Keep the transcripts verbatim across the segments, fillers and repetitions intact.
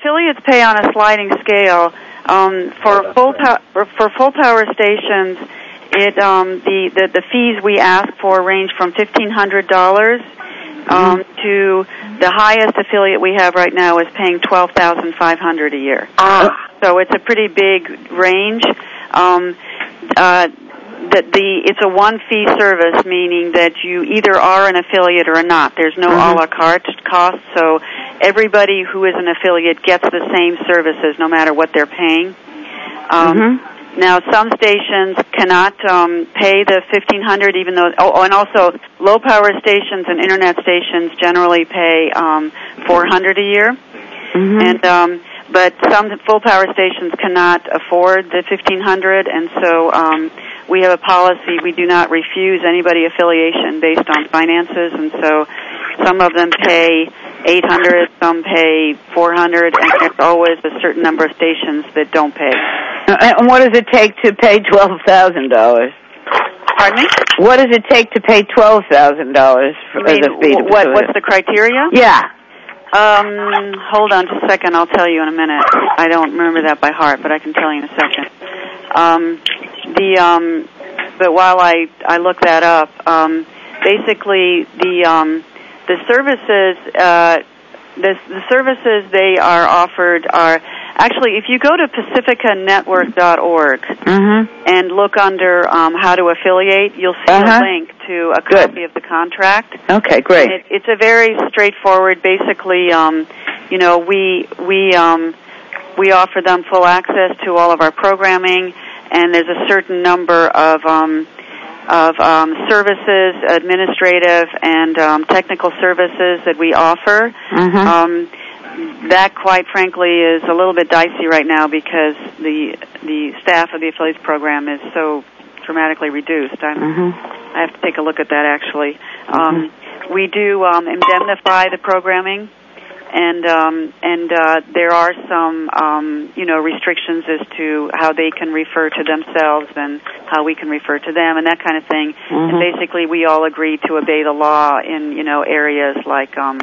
affiliates pay on a sliding scale. Um, for full po- for full power stations, it um, the, the the fees we ask for range from fifteen hundred dollars um, mm-hmm. to the highest affiliate we have right now is paying twelve thousand five hundred a year. Ah, so it's a pretty big range. Um, uh, that the it's a one fee service, meaning that you either are an affiliate or not. There's no mm-hmm. a la carte cost, so everybody who is an affiliate gets the same services no matter what they're paying. Um, mm-hmm. Now, some stations cannot um, pay the fifteen hundred dollars, even though. Oh, and also low power stations and internet stations generally pay um, four hundred dollars a year, mm-hmm. and um, but some full power stations cannot afford the fifteen hundred dollars, and so. Um, We have a policy. We do not refuse anybody affiliation based on finances, and so some of them pay eight hundred dollars, some pay four hundred dollars, and there's always a certain number of stations that don't pay. And what does it take to pay twelve thousand dollars? Pardon me? What does it take to pay twelve thousand dollars for you mean, the fee? What, what's the criteria? Yeah. Um, hold on just a second. I'll tell you in a minute. I don't remember that by heart, but I can tell you in a second. Um, the um, but while I I look that up, um, basically the um, the services uh, the the services they are offered are actually, if you go to pacifica network dot org mm-hmm. and look under um, how to affiliate, you'll see uh-huh. a link to a copy Good. of the contract. Okay, great. It, it's a very straightforward. Basically, um, you know, we we um, we offer them full access to all of our programming, and there's a certain number of um, of um, services, administrative and um, technical services that we offer. Mm-hmm. Um, that, quite frankly, is a little bit dicey right now because the the staff of the affiliates program is so dramatically reduced. I'm, mm-hmm. I have to take a look at that, actually. Um, mm-hmm. We do um, indemnify the programming, and um, and uh, there are some um, you know restrictions as to how they can refer to themselves and how we can refer to them and that kind of thing. Mm-hmm. And basically, we all agree to obey the law in you know areas like um,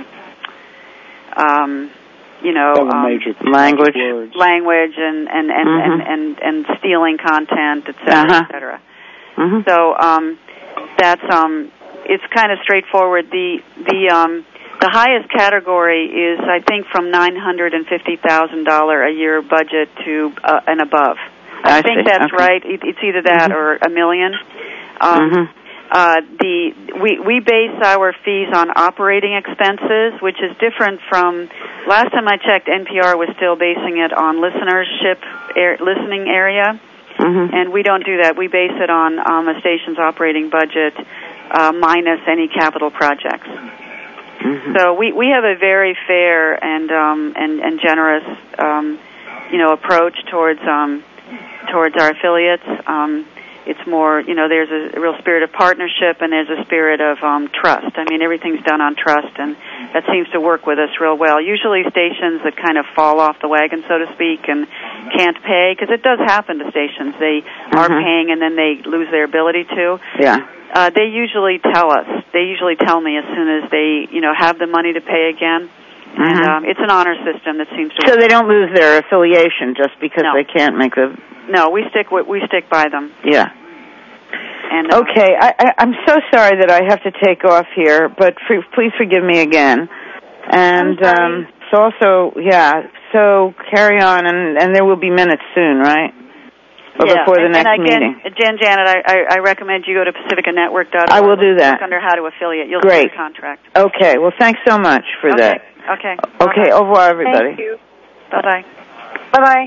um, you know um, language, language, and and and, mm-hmm. and, and and stealing content, et cetera, uh-huh. et cetera. Mm-hmm. So um, that's um, it's kind of straightforward. The the um, The highest category is, I think, from nine hundred and fifty thousand dollar a year budget to uh, and above. I, I think see. that's okay. right. It, it's either that mm-hmm. or a million. Um, mm-hmm. uh, the we we base our fees on operating expenses, which is different from last time I checked. N P R was still basing it on listenership, air, listening area, mm-hmm. and we don't do that. We base it on um, a station's operating budget uh, minus any capital projects. Mm-hmm. So we, we have a very fair and um, and, and generous um, you know approach towards um, towards our affiliates. Um, it's more you know there's a real spirit of partnership and there's a spirit of um, trust. I mean everything's done on trust, and that seems to work with us real well. Usually stations that kind of fall off the wagon, so to speak, and can't pay, because it does happen to stations. They mm-hmm. are paying and then they lose their ability to. Yeah. Uh, they usually tell us. They usually tell me as soon as they, you know, have the money to pay again. Mm-hmm. And um, it's an honor system that seems to. So work. They don't lose their affiliation just because no. they can't make the. No, we stick. We stick by them. Yeah. And uh, okay, I, I, I'm so sorry that I have to take off here, but for, please forgive me again. And um, so also, yeah. So carry on, and, and there will be minutes soon, right? Or yeah, before the and, next and again, meeting. Jen Janet, I, I, I recommend you go to pacifica network dot org. I will do that. Look under how to affiliate. You'll Great. see the contract. Okay. Well, thanks so much for okay. that. Okay. Okay. Au revoir, everybody. Thank you. Bye-bye. Bye-bye.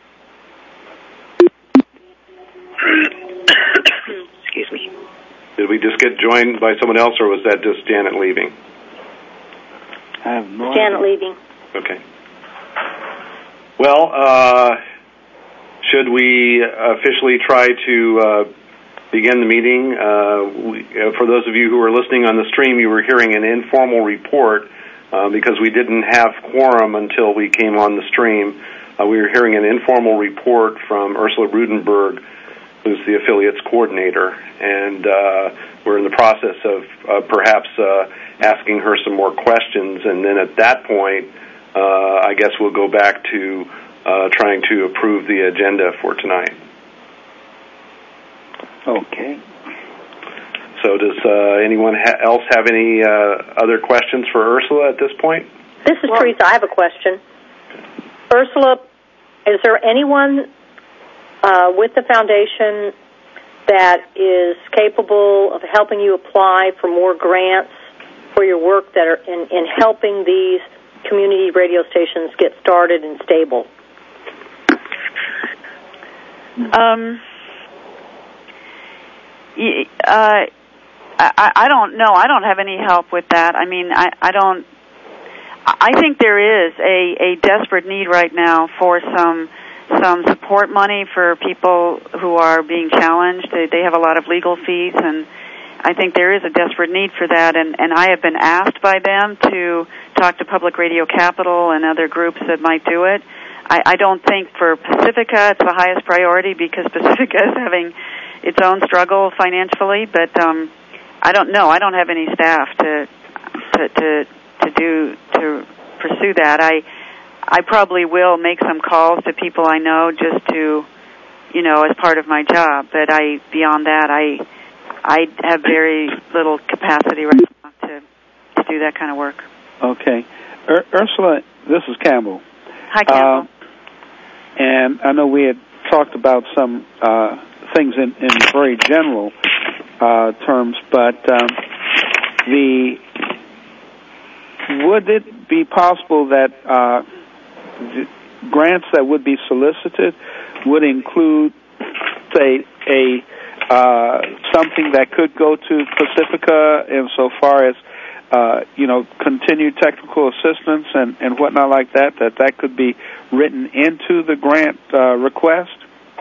Excuse me. Did we just get joined by someone else, or was that just Janet leaving? I have no Janet idea. leaving. Okay. Well, uh... should we officially try to uh, begin the meeting? Uh, we, uh, for those of you who are listening on the stream, you were hearing an informal report uh, because we didn't have quorum until we came on the stream. Uh, we were hearing an informal report from Ursula Rudenberg, who's the affiliates coordinator, and uh, we're in the process of uh, perhaps uh, asking her some more questions, and then at that point, uh, I guess we'll go back to uh, trying to approve the agenda for tonight. Okay. So does uh, anyone ha- else have any uh, other questions for Ursula at this point? This is well, Teresa. I have a question. Ursula, is there anyone uh, with the foundation that is capable of helping you apply for more grants for your work that are in, in helping these community radio stations get started and stable? Um, uh, I, I don't know. I don't have any help with that. I mean, I, I don't. I think there is a, a desperate need right now for some some support money for people who are being challenged. They, they have a lot of legal fees, and I think there is a desperate need for that. And, and I have been asked by them to talk to Public Radio Capital and other groups that might do it. I, I don't think for Pacifica it's the highest priority because Pacifica is having its own struggle financially, but um, I don't know. I don't have any staff to to to, to do to pursue that. I I probably will make some calls to people I know just to, you know, as part of my job. But I beyond that, I I have very little capacity right now to to do that kind of work. Okay, Ur- Ursula, this is Campbell. Hi, Campbell. Uh, and I know we had talked about some uh, things in, in very general uh, terms, but um, the would it be possible that uh, the grants that would be solicited would include, say, a uh, something that could go to Pacifica insofar as uh, you know, continued technical assistance and, and whatnot like that, that that could be written into the grant uh, request?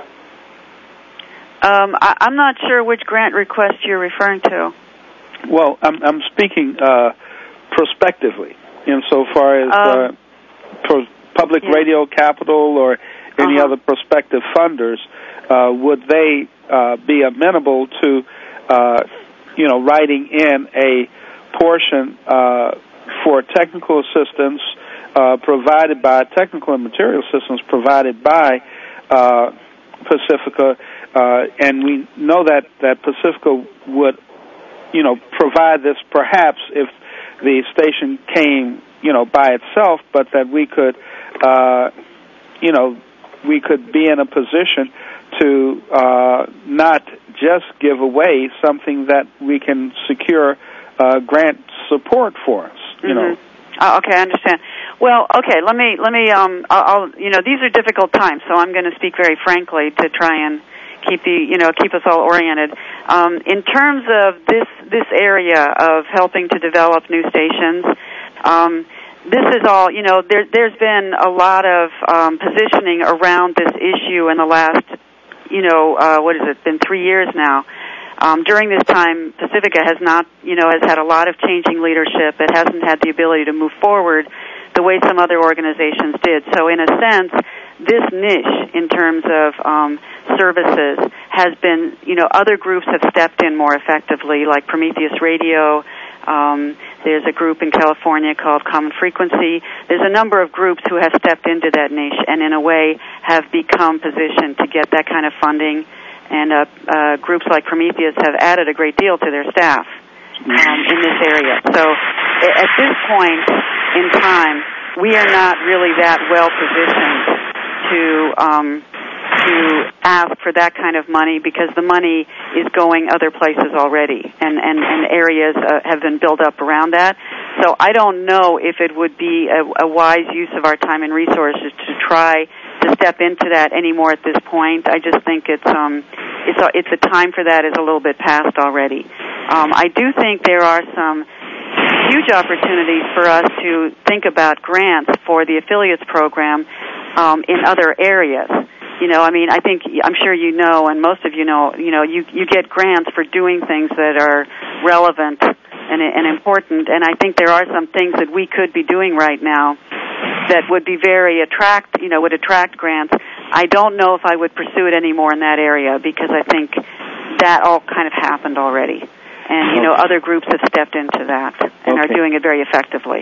Um, I, I'm not sure which grant request you're referring to. Well, I'm, I'm speaking uh, prospectively, insofar as um, uh, pro- Public yeah. Radio Capital or any uh-huh. other prospective funders, uh, would they uh, be amenable to, uh, you know, writing in a portion uh, for technical assistance uh, provided by technical and material assistance provided by uh, Pacifica, uh, and we know that that Pacifica would, you know, provide this perhaps if the station came, you know, by itself, but that we could, uh, you know, we could be in a position to uh, not just give away something that we can secure Uh, grant support for us, you mm-hmm. know. Oh, okay, I understand. Well, okay, let me let me. Um, I'll, I'll you know, these are difficult times, so I'm going to speak very frankly to try and keep the you know keep us all oriented. Um, in terms of this this area of helping to develop new stations, um, this is all you know. There, there's been a lot of um, positioning around this issue in the last, you know, uh, what has it been three years now. Um, during this time, Pacifica has not, you know, has had a lot of changing leadership. It hasn't had the ability to move forward the way some other organizations did. So in a sense, this niche in terms of um, services has been, you know, other groups have stepped in more effectively, like Prometheus Radio. Um, there's a group in California called Common Frequency. There's a number of groups who have stepped into that niche and in a way have become positioned to get that kind of funding. And uh, uh, groups like Prometheus have added a great deal to their staff um, in this area. So at this point in time, we are not really that well positioned to um, to ask for that kind of money because the money is going other places already, and, and, and areas uh, have been built up around that. So I don't know if it would be a, a wise use of our time and resources to try to step into that anymore at this point. I just think it's um it's a, it's a time for that is a little bit past already. Um, I do think there are some huge opportunities for us to think about grants for the affiliates program um, in other areas. You know, I mean, I think I'm sure you know, and most of you know, you know, you you get grants for doing things that are relevant and and important. And I think there are some things that we could be doing right now that would be very attract, you know, would attract grants. I don't know if I would pursue it anymore in that area because I think that all kind of happened already. And, you know, other groups have stepped into that and okay. are doing it very effectively.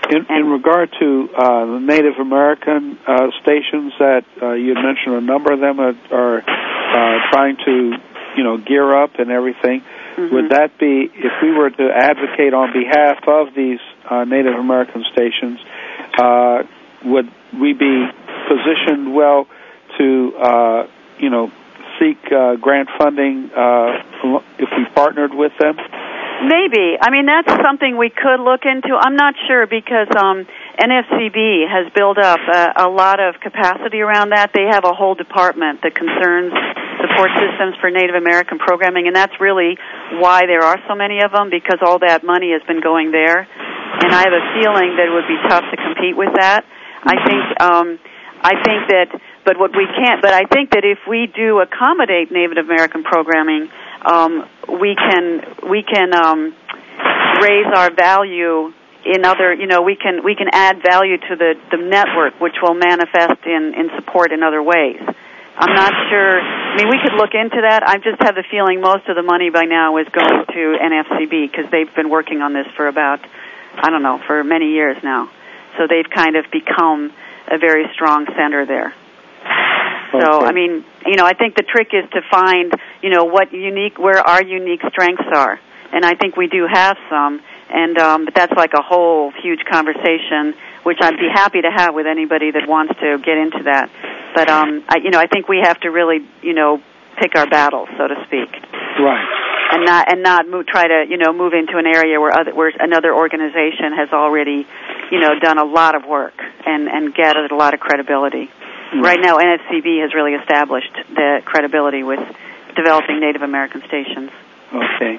In, in regard to uh, the Native American uh, stations that uh, you mentioned, a number of them are, are uh, trying to, you know, gear up and everything. Mm-hmm. Would that be, if we were to advocate on behalf of these uh, Native American stations, uh, would we be positioned well to, uh, you know, seek uh, grant funding uh, if we partnered with them? Maybe. I mean, that's something we could look into. I'm not sure because um, N F C B has built up a, a lot of capacity around that. They have a whole department that concerns support systems for Native American programming, and that's really why there are so many of them, because all that money has been going there. And I have a feeling that it would be tough to compete with that. I think, um, I think that, but what we can't, but I think that if we do accommodate Native American programming, um, we can, we can, um, raise our value in other, you know, we can, we can add value to the, the network, which will manifest in, in support in other ways. I'm not sure. I mean, we could look into that. I just have the feeling most of the money by now is going to N F C B because they've been working on this for about, I don't know, for many years now. So they've kind of become a very strong center there. Okay. So, I mean, you know, I think the trick is to find, you know, what unique, where our unique strengths are. And I think we do have some. And um, but that's like a whole huge conversation, which I'd be happy to have with anybody that wants to get into that. But um, I, you know, I think we have to really, you know, pick our battles, so to speak. Right. And not and not move, try to, you know, move into an area where other where another organization has already, you know, done a lot of work and and gathered a lot of credibility. Mm-hmm. Right now, N F C B has really established the credibility with developing Native American stations. Okay.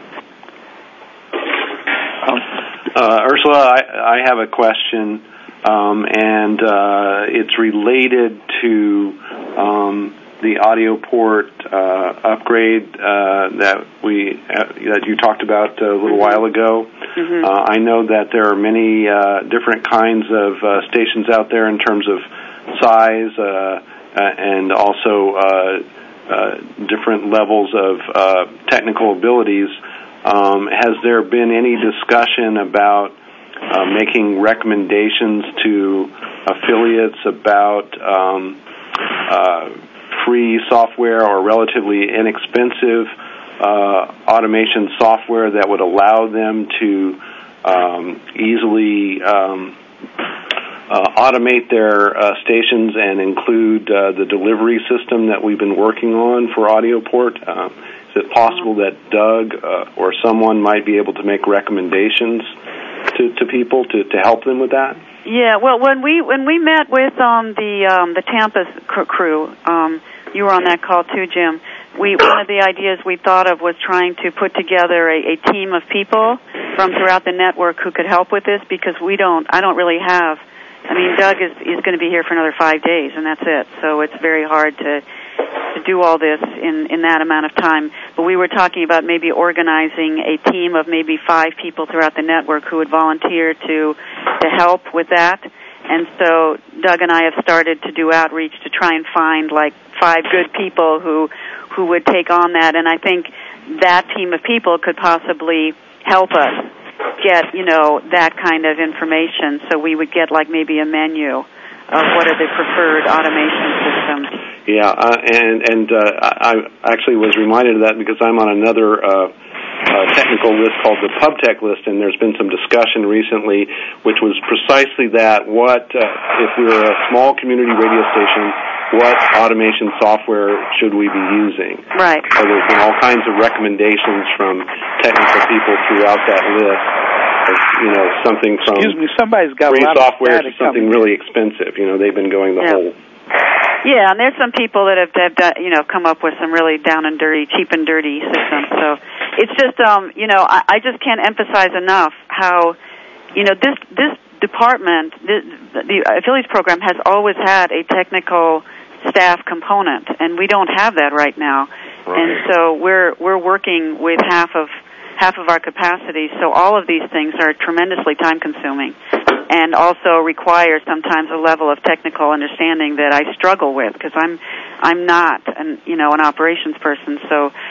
Um, uh, Ursula, I, I have a question, um, and uh, it's related to um, the audio port uh, upgrade uh, that we uh, that you talked about a little while ago. Mm-hmm. Uh, I know that there are many uh, different kinds of uh, stations out there in terms of size uh, and also uh, uh, different levels of uh, technical abilities. Um, has there been any discussion about uh, making recommendations to affiliates about um, uh, free software or relatively inexpensive uh, automation software that would allow them to um, easily um, uh, automate their uh, stations and include uh, the delivery system that we've been working on for AudioPort? Uh, Is it possible that Doug uh, or someone might be able to make recommendations to, to people to, to help them with that? Yeah, well, when we when we met with um, the um, the Tampa crew, um, you were on that call too, Jim. We one of the ideas we thought of was trying to put together a, a team of people from throughout the network who could help with this, because we don't. I don't really have. I mean, Doug is is going to be here for another five days, and that's it. So it's very hard to. to do all this in, in that amount of time. But we were talking about maybe organizing a team of maybe five people throughout the network who would volunteer to to help with that. And so Doug and I have started to do outreach to try and find like five good people who who would take on that. And I think that team of people could possibly help us get, you know, that kind of information. So we would get like maybe a menu of what are the preferred automation systems. Yeah, uh, and and uh, I actually was reminded of that because I'm on another uh, uh, technical list called the PubTech list, and there's been some discussion recently, which was precisely that. What uh, if we were a small community radio station? What automation software should we be using? Right. So there's been all kinds of recommendations from technical people throughout that list. You know, something from Excuse me, somebody's got free a lot software of to something really expensive. You know, they've been going the yeah. whole. Yeah, and there's some people that have, have done, you know, come up with some really down and dirty, cheap and dirty systems. So it's just, um, you know, I, I just can't emphasize enough how, you know, this this department, this, the affiliates program has always had a technical staff component, and we don't have that right now. Right. And so we're we're working with half of half of our capacity. So all of these things are tremendously time consuming, and also require sometimes a level of technical understanding that I struggle with because I'm I'm not an you know an operations person. So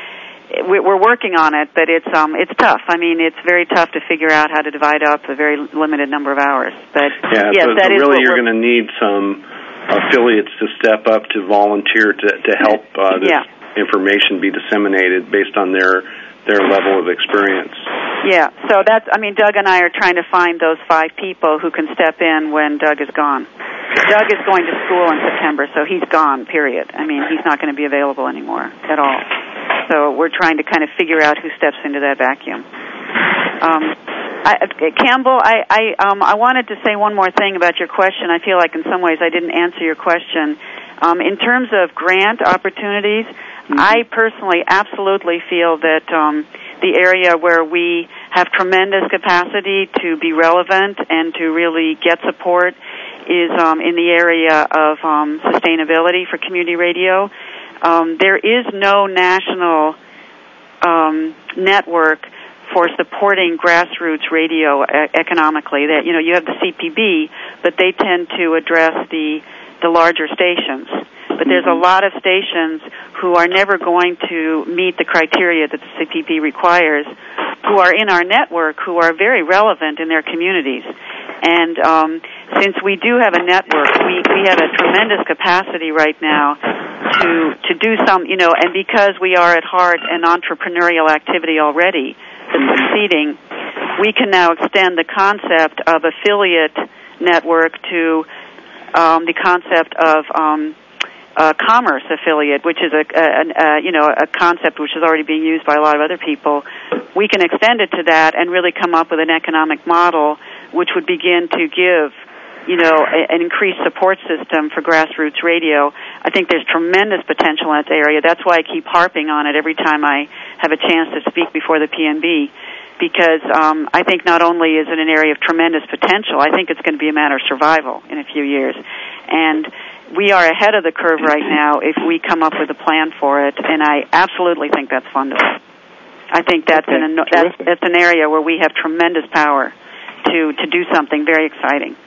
we're working on it, but it's um it's tough. I mean, it's very tough to figure out how to divide up a very limited number of hours. But yeah, yes, so, that so is really what you're going to need some affiliates to step up to volunteer to to help uh, this yeah. information be disseminated based on their their level of experience. Yeah, so that's, I mean, Doug and I are trying to find those five people who can step in when Doug is gone. Doug is going to school in September, so he's gone, period. I mean, he's not going to be available anymore at all. So we're trying to kind of figure out who steps into that vacuum. Um, I, Campbell, I, I, um, I wanted to say one more thing about your question. I feel like in some ways I didn't answer your question. Um, in terms of grant opportunities, mm-hmm. I personally absolutely feel that um, the area where we have tremendous capacity to be relevant and to really get support is um, in the area of um, sustainability for community radio. Um, there is no national um, network for supporting grassroots radio e- economically. That, you know, you have the C P B, but they tend to address the the larger stations. But there's a lot of stations who are never going to meet the criteria that the C P B requires, who are in our network, who are very relevant in their communities. And um, since we do have a network, we, we have a tremendous capacity right now to to do some, you know, and because we are at heart an entrepreneurial activity already that's succeeding, we can now extend the concept of affiliate network to um, the concept of um, a commerce affiliate, which is a, a, a you know a concept which is already being used by a lot of other people. We can extend it to that and really come up with an economic model which would begin to give, you know, a, an increased support system for grassroots radio. I think there's tremendous potential in that area. That's why I keep harping on it every time I have a chance to speak before the P N B, because um, I think not only is it an area of tremendous potential, I think it's going to be a matter of survival in a few years. And we are ahead of the curve right now if we come up with a plan for it, and I absolutely think that's fundable. I think that's, okay, an, that's, that's an area where we have tremendous power to, to do something very exciting.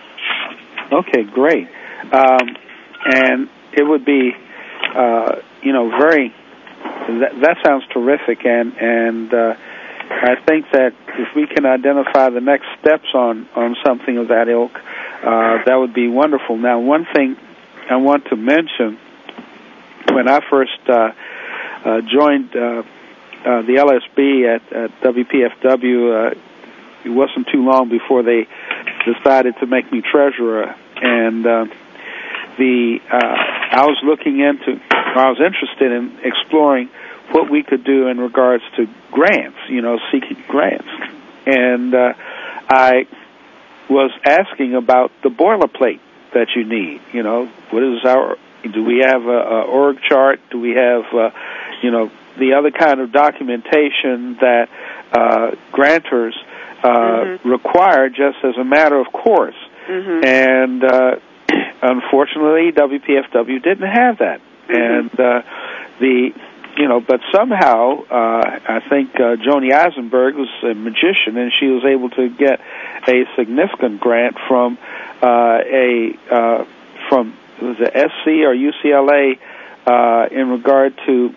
Okay, great. Um, and it would be, uh, you know, very, that, that sounds terrific, and, and uh, I think that if we can identify the next steps on, on something of that ilk, uh, that would be wonderful. Now, one thing I want to mention, when I first uh, uh, joined uh, uh, the L S B at, at W P F W, uh, it wasn't too long before they decided to make me treasurer, and uh, the uh, I was looking into, I was interested in exploring what we could do in regards to grants, you know, seeking grants, and uh, I was asking about the boilerplate that you need. You know, what is our? Do we have a, a org chart? Do we have, uh, you know, the other kind of documentation that uh, grantors uh, mm-hmm. require just as a matter of course? Mm-hmm. And uh, unfortunately, W P F W didn't have that, mm-hmm. and uh, the you know, but somehow uh, I think uh, Joni Eisenberg was a magician, and she was able to get a significant grant from uh, a uh, from was it S C or U C L A uh, in regard to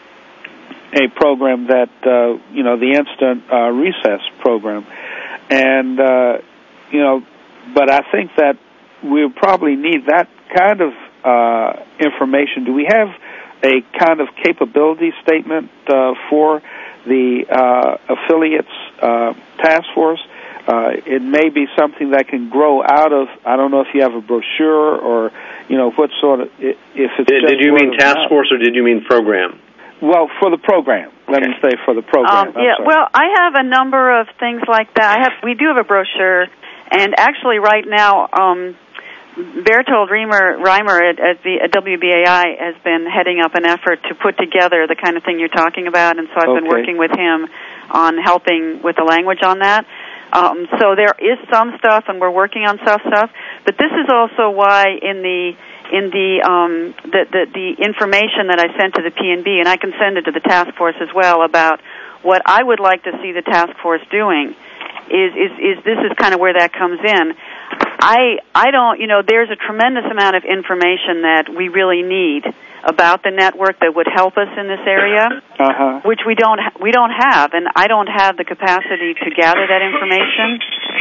a program that uh, you know the instant uh, recess program, and uh, you know, but I think that we'll probably need that kind of uh, information. Do we have a kind of capability statement uh, for the uh, affiliates uh, task force? Uh, it may be something that can grow out of, I don't know if you have a brochure or, you know, what sort of, if it's Did, just did you mean task mouth. force or did you mean program? Well, for the program. Let okay. me say for the program. Um, yeah, sorry. well, I have a number of things like that. I have, we do have a brochure, and actually right now, um, Bertold Reimer, Reimer at, at the at W B A I has been heading up an effort to put together the kind of thing you're talking about, and so I've okay. been working with him on helping with the language on that. Um, so there is some stuff, and we're working on some stuff. But this is also why in the in the um, the, the the information that I sent to the P N B, and I can send it to the task force as well, about what I would like to see the task force doing. Is is is this is kind of where that comes in. I I don't, you know, there's a tremendous amount of information that we really need about the network that would help us in this area, uh-huh. which we don't ha- we don't have, and I don't have the capacity to gather that information.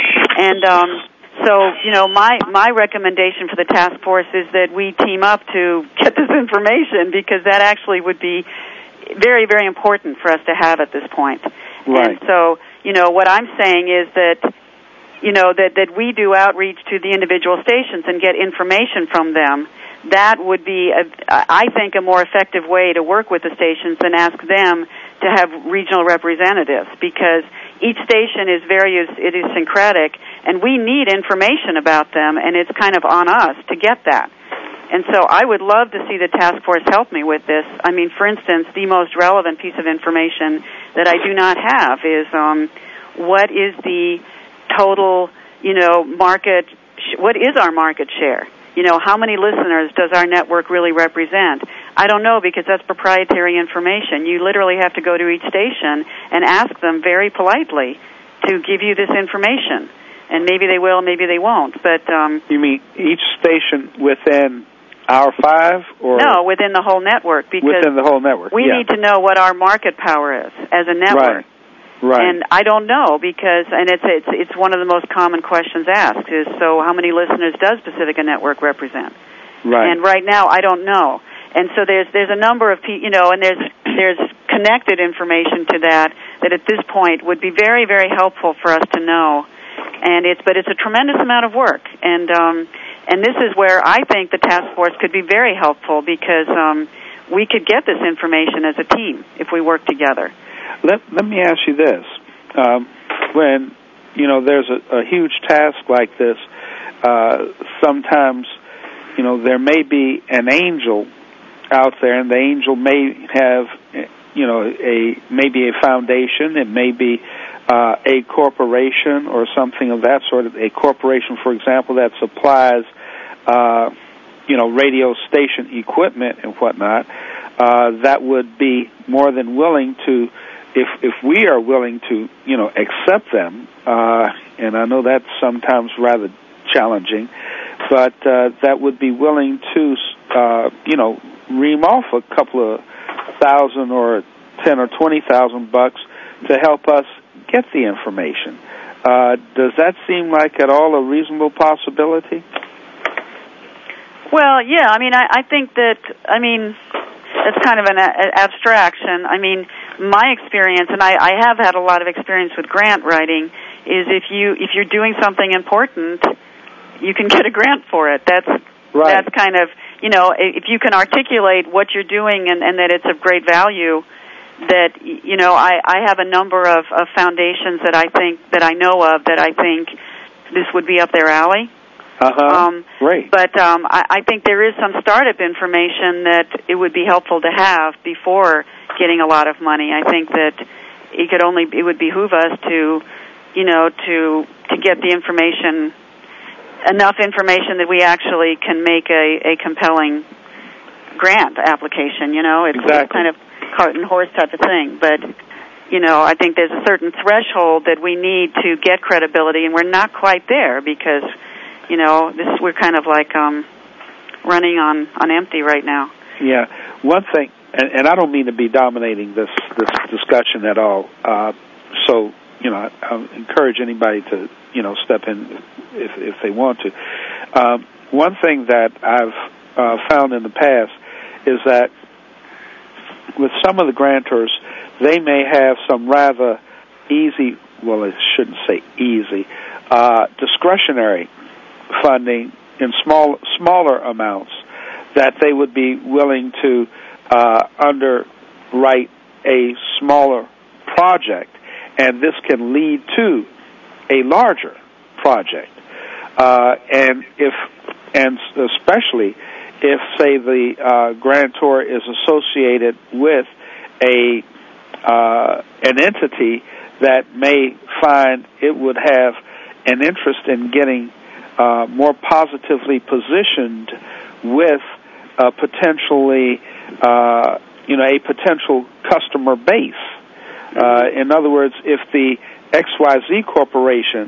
And um, so, you know, my my recommendation for the task force is that we team up to get this information, because that actually would be very, very important for us to have at this point. Right. And so, you know, what I'm saying is that, you know, that, that we do outreach to the individual stations and get information from them. That would be, a, I think, a more effective way to work with the stations than ask them to have regional representatives, because each station is very idiosyncratic, and we need information about them, and it's kind of on us to get that. And so I would love to see the task force help me with this. I mean, for instance, the most relevant piece of information that I do not have is um, what is the total, you know, market, what is our market share? You know, how many listeners does our network really represent? I don't know, because that's proprietary information. You literally have to go to each station and ask them very politely to give you this information. And maybe they will, maybe they won't. But um, you mean each station within our five, or no, within the whole network? Because within the whole network, we yeah. need to know what our market power is as a network. Right. Right. And I don't know, because, and it's it's it's one of the most common questions asked is, so how many listeners does Pacifica Network represent? Right. And right now, I don't know. And so there's there's a number of people, you know, and there's there's connected information to that that at this point would be very, very helpful for us to know. And it's but it's a tremendous amount of work, and um, and this is where I think the task force could be very helpful, because um, we could get this information as a team if we work together. Let Let me ask you this: um, when you know there's a, a huge task like this, uh, sometimes you know there may be an angel out there, and the angel may have you know a maybe a foundation, it may be Uh, a corporation or something of that sort. A corporation, for example, that supplies, uh, you know, radio station equipment and whatnot, uh, that would be more than willing to, if if we are willing to, you know, accept them. Uh, and I know that's sometimes rather challenging, but uh, that would be willing to, uh, you know, ream off a couple of thousand or ten or twenty thousand bucks to help us get the information. Uh, does that seem like at all a reasonable possibility? Well, yeah. I mean, I, I think that. I mean, it's kind of an a, abstraction. I mean, my experience, and I, I have had a lot of experience with grant writing, is if you if you're doing something important, you can get a grant for it. That's right. That's kind of, you know, if you can articulate what you're doing and, and that it's of great value. That, you know, I, I have a number of, of foundations that I think, that I know of, that I think this would be up their alley. Uh-huh. Um, Great. But um, I, I think there is some startup information that it would be helpful to have before getting a lot of money. I think that it could only, it would behoove us to, you know, to to get the information, enough information that we actually can make a, a compelling grant application, you know. It's, exactly. it's kind of cart and horse type of thing, but you know, I think there's a certain threshold that we need to get credibility, and we're not quite there because, you know, this we're kind of like um, running on, on empty right now. Yeah, one thing, and, and I don't mean to be dominating this this discussion at all. Uh, so you know, I, I encourage anybody to you know step in if if they want to. Um, one thing that I've uh, found in the past is that with some of the grantors, they may have some rather easy, well, I shouldn't say easy, uh, discretionary funding in small, smaller amounts that they would be willing to uh, underwrite a smaller project, and this can lead to a larger project. Uh, and if, and especially if, say, the uh, grantor is associated with a uh, an entity that may find it would have an interest in getting uh, more positively positioned with uh, potentially, uh, you know, a potential customer base. Uh, in other words, if the X Y Z Corporation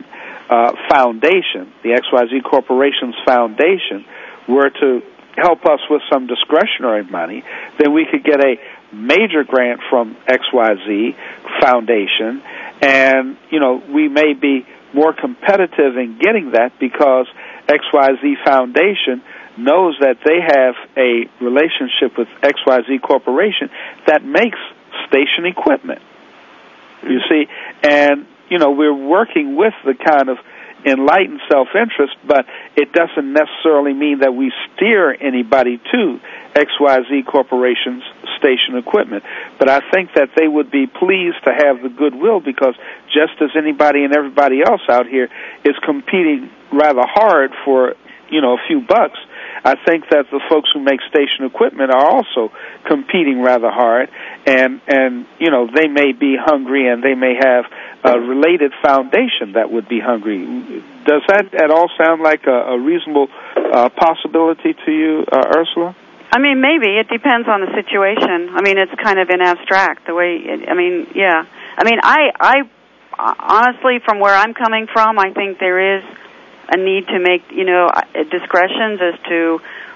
uh, foundation, the X Y Z Corporation's foundation, were to help us with some discretionary money, then we could get a major grant from X Y Z Foundation, and, you know, we may be more competitive in getting that because X Y Z Foundation knows that they have a relationship with X Y Z Corporation that makes station equipment. You see, and, you know, we're working with the kind of enlightened self-interest, but it doesn't necessarily mean that we steer anybody to X Y Z Corporation's station equipment. But I think that they would be pleased to have the goodwill because just as anybody and everybody else out here is competing rather hard for, you know, a few bucks, I think that the folks who make station equipment are also competing rather hard, and, and you know, they may be hungry and they may have a related foundation that would be hungry. Does that at all sound like a, a reasonable uh, possibility to you, uh, Ursula? I mean, maybe. It depends on the situation. I mean, it's kind of in abstract, the way, it, I mean, yeah. I mean, I, I, honestly, from where I'm coming from, I think there is a need to make, you know, discretions as to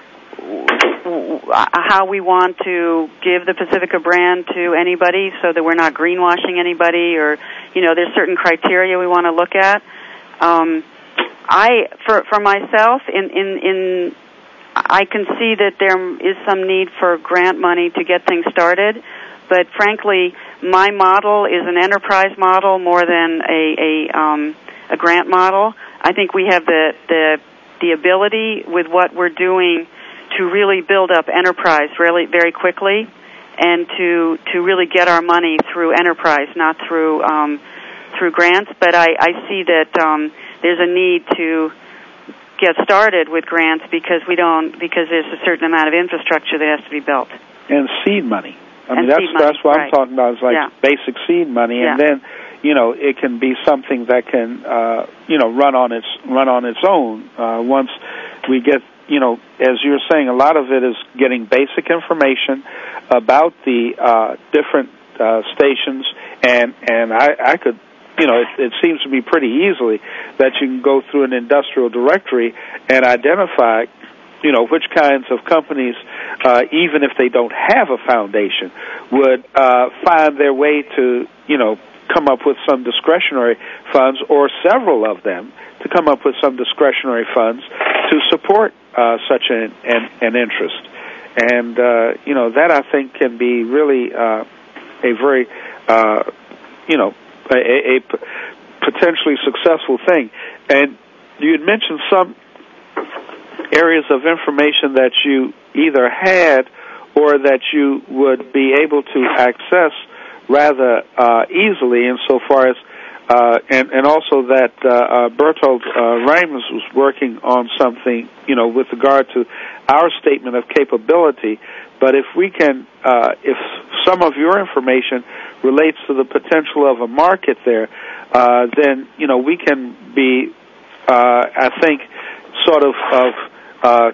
how we want to give the Pacifica brand to anybody so that we're not greenwashing anybody, or, you know, there's certain criteria we want to look at. Um, I, for, for myself, in, in, in, I can see that there is some need for grant money to get things started, but frankly, my model is an enterprise model more than a, a, um, a grant model. I think we have the, the, the ability with what we're doing to really build up enterprise really very quickly, and to to really get our money through enterprise, not through um, through grants. But I, I see that um, there's a need to get started with grants because we don't because there's a certain amount of infrastructure that has to be built. And seed money. I and mean, that's money, that's what right. I'm talking about. Is like yeah. basic seed money, yeah. and then, you know, it can be something that can uh, you know run on its run on its own uh, once we get. You know, as you're saying, a lot of it is getting basic information about the uh, different uh, stations, and and I, I could, you know, it, it seems to be pretty easily that you can go through an industrial directory and identify, you know, which kinds of companies, uh, even if they don't have a foundation, would uh, find their way to, you know, come up with some discretionary funds, or several of them to come up with some discretionary funds to support uh, such an, an, an interest. And, uh, you know, that I think can be really uh, a very, uh, you know, a, a, a potentially successful thing. And you had mentioned some areas of information that you either had or that you would be able to access rather uh, easily, insofar as Uh, and, and also that uh, uh, Bertold uh, Ramos was working on something, you know, with regard to our statement of capability. But if we can, uh, if some of your information relates to the potential of a market there, uh, then, you know, we can be, uh, I think, sort of, of uh,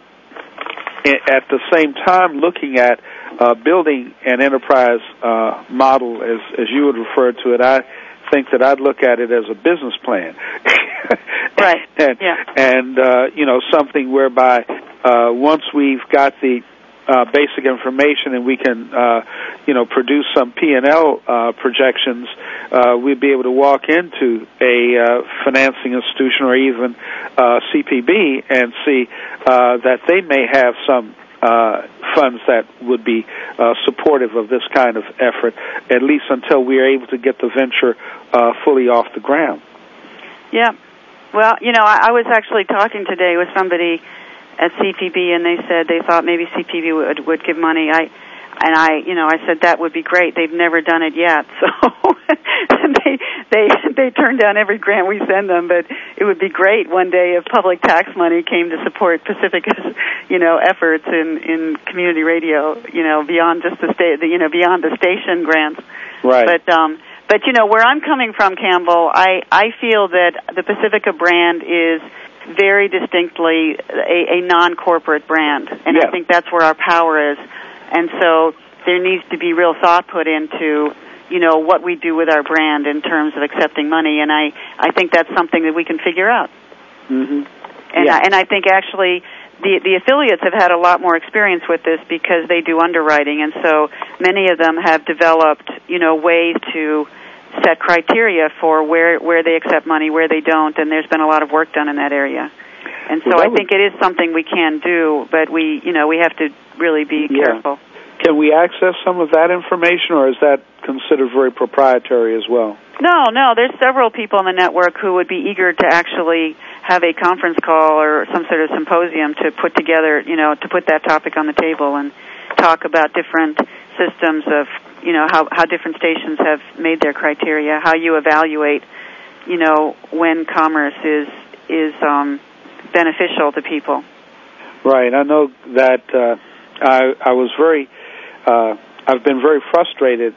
at the same time looking at uh, building an enterprise uh, model, as, as you would refer to it. I think that I'd look at it as a business plan. Right. and, yeah. And, uh, you know, something whereby uh, once we've got the uh, basic information and we can, uh, you know, produce some P and L uh, projections, uh, we'd be able to walk into a uh, financing institution or even uh, C P B and see uh, that they may have some Uh, funds that would be uh, supportive of this kind of effort, at least until we are able to get the venture uh, fully off the ground. Yeah. Well, you know, I, I was actually talking today with somebody at C P B, and they said they thought maybe C P B would, would give money. I and I, you know, I said that would be great. They've never done it yet, so they they they turn down every grant we send them. But it would be great one day if public tax money came to support Pacifica's, you know, efforts in, in community radio. You know, beyond just the state, you know, beyond the station grants. Right. But um, but you know, where I'm coming from, Campbell, I I feel that the Pacifica brand is very distinctly a, a non-corporate brand, and yeah. I think that's where our power is. And so there needs to be real thought put into, you know, what we do with our brand in terms of accepting money, and I, I think that's something that we can figure out. Mm-hmm. And, yeah. I, and I think actually the, the affiliates have had a lot more experience with this because they do underwriting, and so many of them have developed, you know, ways to set criteria for where, where they accept money, where they don't, and there's been a lot of work done in that area. And so well, I think it is something we can do, but we, you know, we have to really be yeah. careful. Can we access some of that information, or is that considered very proprietary as well? No, no. There's several people in the network who would be eager to actually have a conference call or some sort of symposium to put together, you know, to put that topic on the table and talk about different systems of, you know, how, how different stations have made their criteria, how you evaluate, you know, when commerce is is um, beneficial to people. Right. I know that uh, I, I was very, uh, I've been very frustrated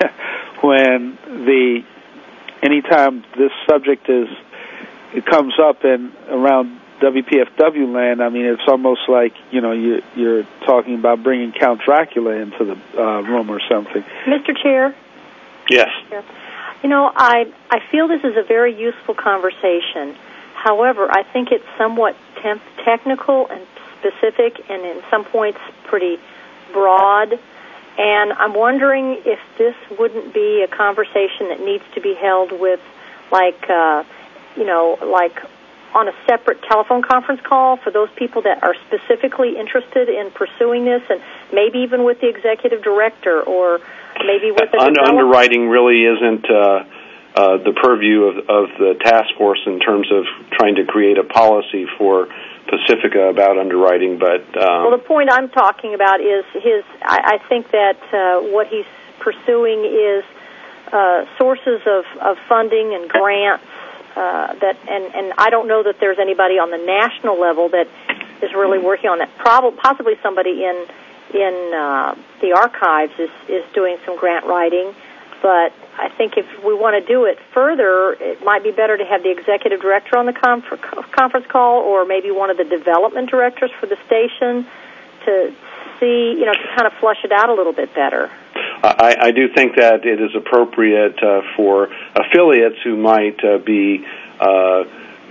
when the, anytime this subject is, it comes up in around W P F W land, I mean, it's almost like, you know, you, you're talking about bringing Count Dracula into the uh, room or something. Mister Chair? Yes. You know, I, I feel this is a very useful conversation. However, I think it's somewhat temp- technical and specific and in some points pretty broad. And I'm wondering if this wouldn't be a conversation that needs to be held with, like, uh, you know, like on a separate telephone conference call for those people that are specifically interested in pursuing this, and maybe even with the executive director or maybe with the uh, developer. Underwriting really isn't uh, uh, the purview of, of the task force in terms of trying to create a policy for Pacifica about underwriting, but um, well, the point I'm talking about is his. I, I think that uh, what he's pursuing is uh, sources of, of funding and grants. Uh, that and, and I don't know that there's anybody on the national level that is really working on that. Probably, possibly somebody in in uh, the archives is is doing some grant writing. But I think if we want to do it further, it might be better to have the executive director on the conf- conference call, or maybe one of the development directors for the station to see, you know, to kind of flush it out a little bit better. I, I do think that it is appropriate uh, for affiliates who might uh, be uh, uh,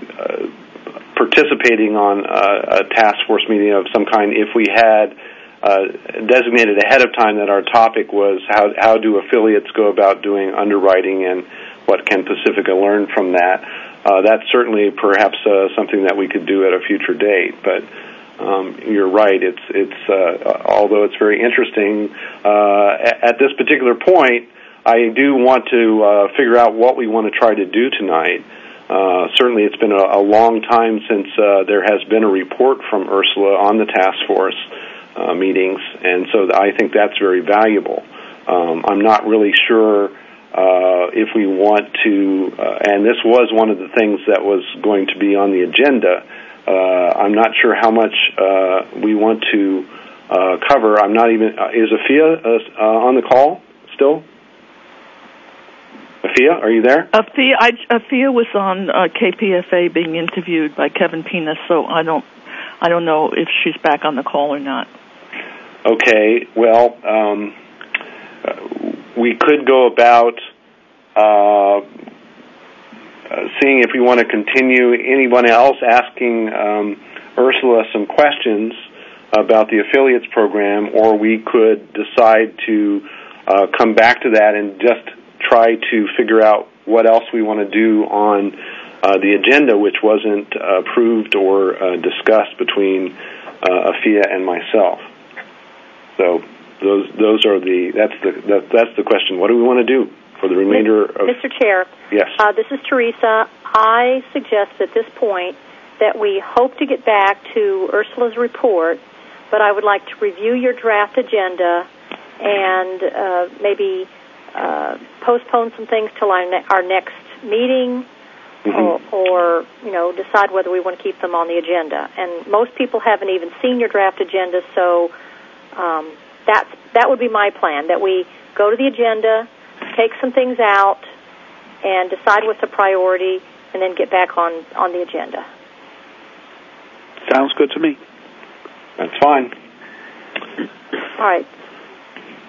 participating on uh, a task force meeting of some kind if we had Uh, designated ahead of time that our topic was how how do affiliates go about doing underwriting and what can Pacifica learn from that. Uh, that's certainly perhaps uh, something that we could do at a future date. But um, you're right. It's it's uh, although it's very interesting uh, at this particular point, I do want to uh, figure out what we want to try to do tonight. Uh, certainly, it's been a, a long time since uh, there has been a report from Ursula on the task force Uh, meetings, and so I think that's very valuable. Um, I'm not really sure uh, if we want to, uh, and this was one of the things that was going to be on the agenda. Uh, I'm not sure how much uh, we want to uh, cover. I'm not even, uh, is Afia uh, uh, on the call still? Afia, are you there? Afia, I, Afia was on uh, K P F A being interviewed by Kevin Pina, so I don't, I don't know if she's back on the call or not. Okay, well, um, we could go about uh, seeing if we want to continue. Anyone else asking um, Ursula some questions about the affiliates program, or we could decide to uh, come back to that and just try to figure out what else we want to do on uh, the agenda, which wasn't approved or uh, discussed between uh, Afia and myself. So those those are the that's the that, that's the question. What do we want to do for the remainder of Mister Chair? Yes. Uh, this is Teresa. I suggest at this point that we hope to get back to Ursula's report, but I would like to review your draft agenda and uh, maybe uh, postpone some things till our, ne- our next meeting, mm-hmm. or, or you know decide whether we want to keep them on the agenda. And most people haven't even seen your draft agenda, so. Um, that's, that would be my plan, that we go to the agenda, take some things out, and decide what's a priority, and then get back on, on the agenda. Sounds good to me. That's fine. All right.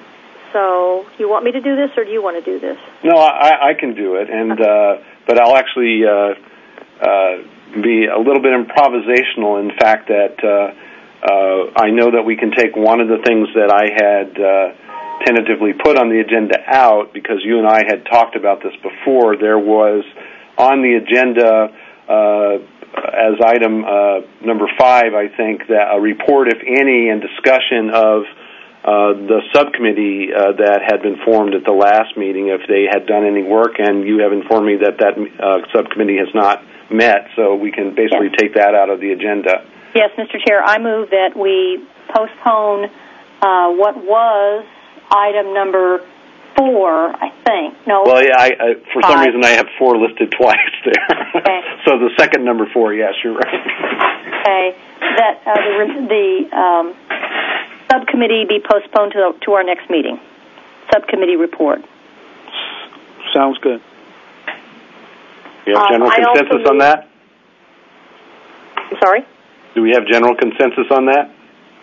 so you want me to do this, or do you want to do this? No, I, I can do it, and uh, but I'll actually uh, uh, be a little bit improvisational in the fact that uh, uh, I know that we can take one of the things that I had uh, tentatively put on the agenda out, because you and I had talked about this before. There was on the agenda uh, as item uh, number five, I think, that a report, if any, and discussion of uh, the subcommittee uh, that had been formed at the last meeting, if they had done any work, and you have informed me that that uh, subcommittee has not met, so we can basically yes. take that out of the agenda. Yes, Mister Chair, I move that we postpone uh, what was item number four, I think. No. Well, yeah, I, I, for five. Some reason I have four listed twice there. Okay. So the second number four, yes, you're right. Okay. That uh, the, the um, subcommittee be postponed to, to our next meeting. Subcommittee report. Sounds good. You have general um, consensus on that? I'm sorry? Do we have general consensus on that?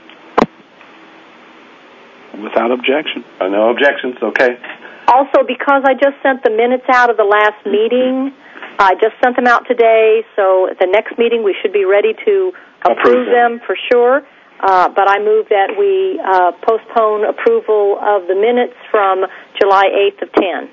Without objection. Uh, no objections, okay. Also, because I just sent the minutes out of the last meeting, I just sent them out today, so at the next meeting we should be ready to approve, approve them. them for sure. Uh, but I move that we uh, postpone approval of the minutes from July eighth of ten.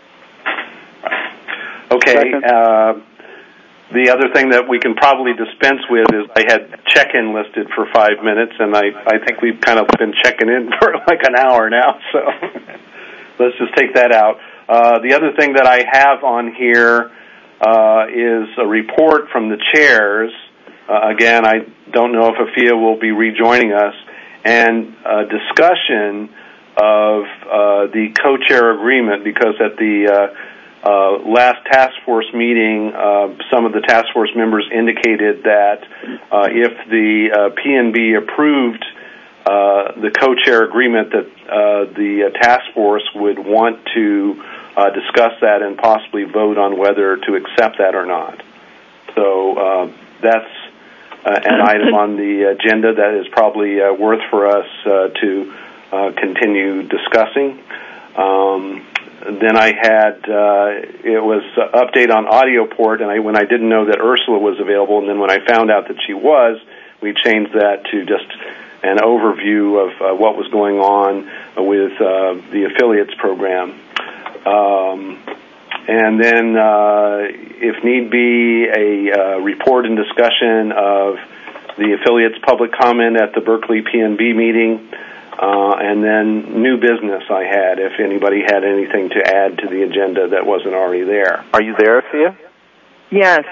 Okay. Uh, the other thing that we can probably dispense with is I had check-in listed for five minutes, and I, I think we've kind of been checking in for like an hour now, so let's just take that out. Uh, the other thing that I have on here uh, is a report from the chairs. Uh, again, I don't know if Afia will be rejoining us, and a discussion of uh, the co-chair agreement, because at the uh, uh, last task force meeting, uh, some of the task force members indicated that uh, if the uh, P N B approved uh, the co-chair agreement, that uh, the uh, task force would want to uh, discuss that and possibly vote on whether to accept that or not. So uh, that's Uh, an item on the agenda that is probably uh, worth for us uh, to uh, continue discussing. Um, then I had, uh, it was uh, update on AudioPort, and I, when I didn't know that Ursula was available, and then when I found out that she was, we changed that to just an overview of uh, what was going on with uh, the affiliates program. Um, And then, uh, if need be, a uh, report and discussion of the affiliates' public comment at the Berkeley P N B meeting, uh, and then new business I had, if anybody had anything to add to the agenda that wasn't already there. Are you there, Afia? Yes.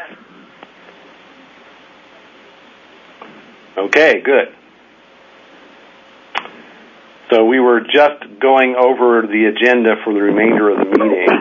Okay, good. So we were just going over the agenda for the remainder of the meeting.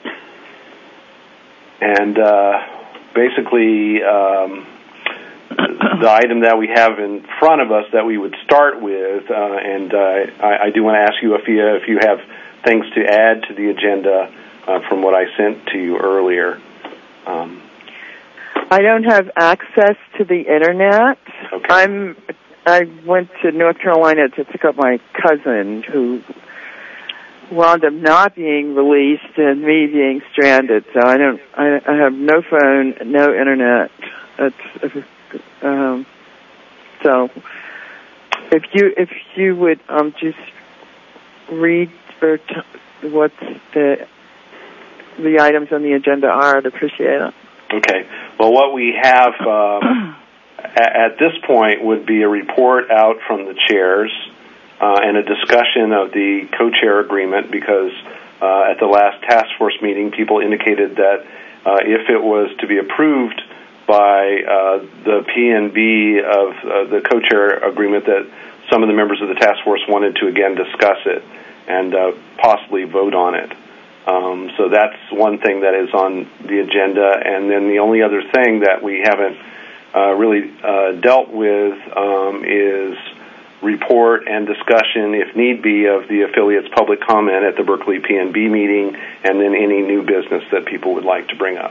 And uh, basically, um, the item that we have in front of us that we would start with, uh, and uh, I, I do want to ask you, Afia, if you have things to add to the agenda uh, from what I sent to you earlier. Um, I don't have access to the internet. Okay. I'm. I went to North Carolina to pick up my cousin who wound up not being released and me being stranded. So I don't. I, I have no phone, no internet. It's, um, so if you if you would um, just read or t- what the the items on the agenda are, I'd appreciate it. Okay. Well, what we have um, at this point would be a report out from the chairs. Uh, and a discussion of the co-chair agreement, because uh, at the last task force meeting, people indicated that uh, if it was to be approved by uh, the P N B of uh, the co-chair agreement, that some of the members of the task force wanted to again discuss it and uh, possibly vote on it. Um, so that's one thing that is on the agenda. And then the only other thing that we haven't uh, really uh, dealt with um, is report and discussion, if need be, of the affiliates' public comment at the Berkeley P N B meeting, and then any new business that people would like to bring up.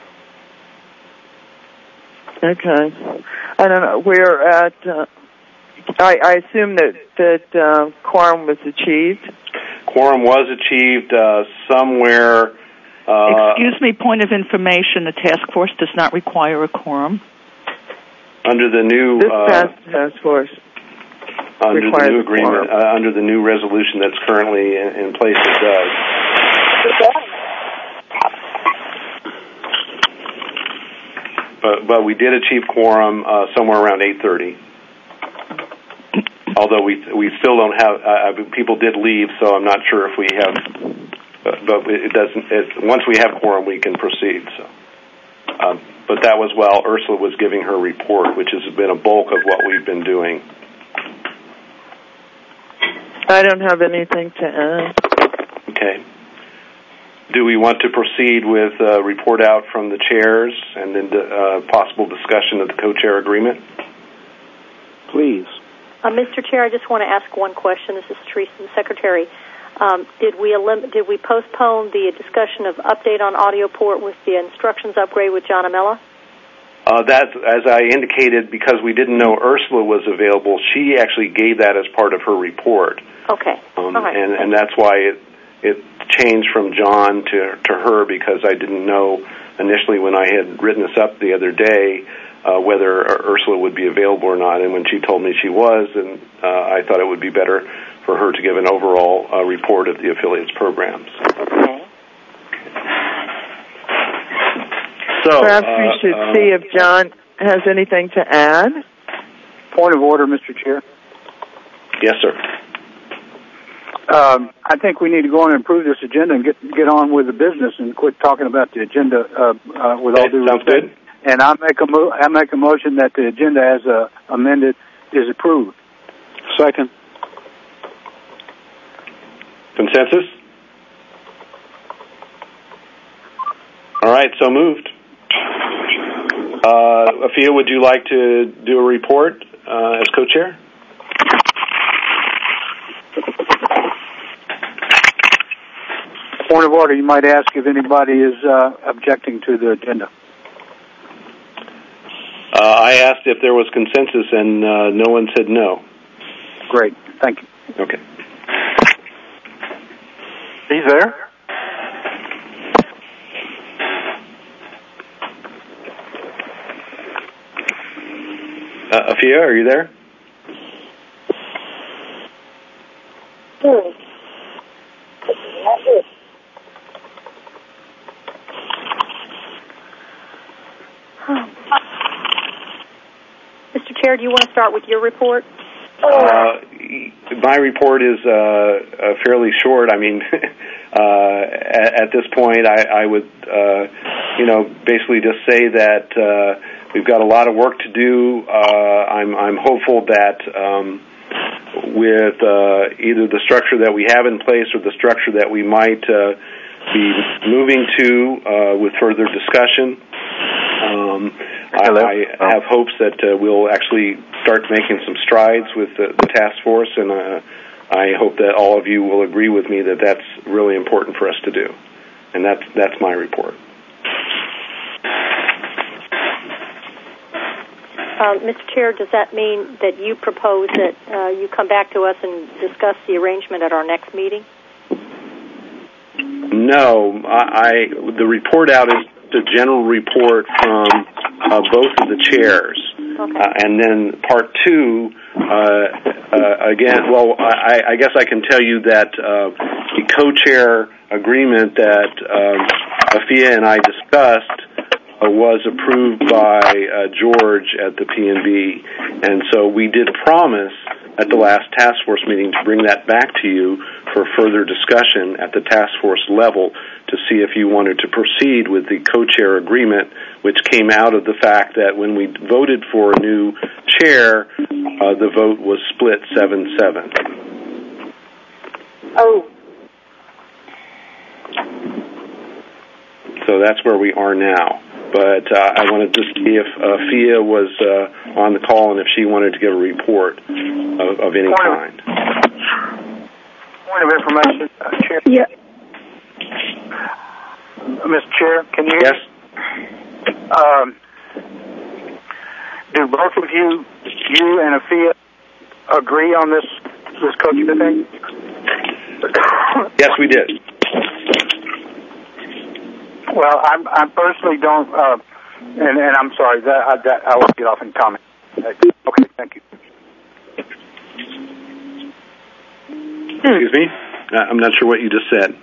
Okay. I don't know. We're at uh, I, I assume that that uh, quorum was achieved. Quorum was achieved uh, somewhere. Uh, Excuse me, point of information, the task force does not require a quorum. Under the new... This uh, past task force under the new a agreement, uh, under the new resolution that's currently in, in place, it does. But, but we did achieve quorum uh, somewhere around eight thirty. Although we we still don't have, uh, people did leave, so I'm not sure if we have, but, but it doesn't, it, once we have quorum, we can proceed. So, um, but that was while Ursula was giving her report, which has been a bulk of what we've been doing. I don't have anything to add. Okay. Do we want to proceed with a report out from the chairs and then uh, possible discussion of the co-chair agreement? Please. Uh, Mister Chair, I just want to ask one question. This is Teresa, the Secretary. Um, did we elim- did we postpone the discussion of update on audio port with the instructions upgrade with John Amella? Uh, that, as I indicated, because we didn't know Ursula was available, she actually gave that as part of her report. Okay. Um, All right. and, and that's why it it changed from John to to her, because I didn't know initially when I had written this up the other day uh, whether Ursula would be available or not. And when she told me she was, and uh, I thought it would be better for her to give an overall uh, report of the affiliates programs. Okay. So, Perhaps uh, we should um, see if John has anything to add. Point of order, Mister Chair. Yes, sir. Um, I think we need to go on and improve this agenda and get get on with the business and quit talking about the agenda uh, uh, with all Okay, due sounds respect. good. And I make a mo- I make a motion that the agenda as uh, amended is approved. Second. Consensus? All right, so moved. Uh, Afia, would you like to do a report uh, as co-chair? Point of order, you might ask if anybody is uh, objecting to the agenda. Uh, I asked if there was consensus, and uh, no one said no. Great, thank you. Okay. He's there? Uh, Afia, are you there? Mister Chair, do you want to start with your report? Uh, my report is uh, uh, fairly short. I mean, uh, at, at this point, I, I would, uh, you know, basically just say that uh, we've got a lot of work to do. Uh, I'm, I'm hopeful that um, with uh, either the structure that we have in place or the structure that we might uh, be moving to uh, with further discussion, Um, I, I have hopes that uh, we'll actually start making some strides with the, the task force, and uh, I hope that all of you will agree with me that that's really important for us to do. And that's that's my report. Uh, Mister Chair, does that mean that you propose that uh, you come back to us and discuss the arrangement at our next meeting? No, I, I the report out is the general report from uh, both of the chairs. Okay. Uh, and then part two, uh, uh, again, well, I, I guess I can tell you that uh, the co-chair agreement that um, Afia and I discussed uh, was approved by uh, George at the P N B. And so we did promise at the last task force meeting to bring that back to you for further discussion at the task force level to see if you wanted to proceed with the co-chair agreement, which came out of the fact that when we voted for a new chair, uh, the vote was split seven seven. Oh. So that's where we are now. But uh, I wanted to see if uh, Fia was uh, on the call and if she wanted to give a report of, of any Point kind. Of, point of information, uh, Chair. Yeah. Uh, Mister Chair, can you hear Yes. me? Um, do both of you, you and Afia, agree on this this coaching thing? Yes, we did. Well, I, I personally don't, uh, and, and I'm sorry, that, I, that, I will get off and comment. Okay, thank you. Excuse me? I'm not sure what you just said.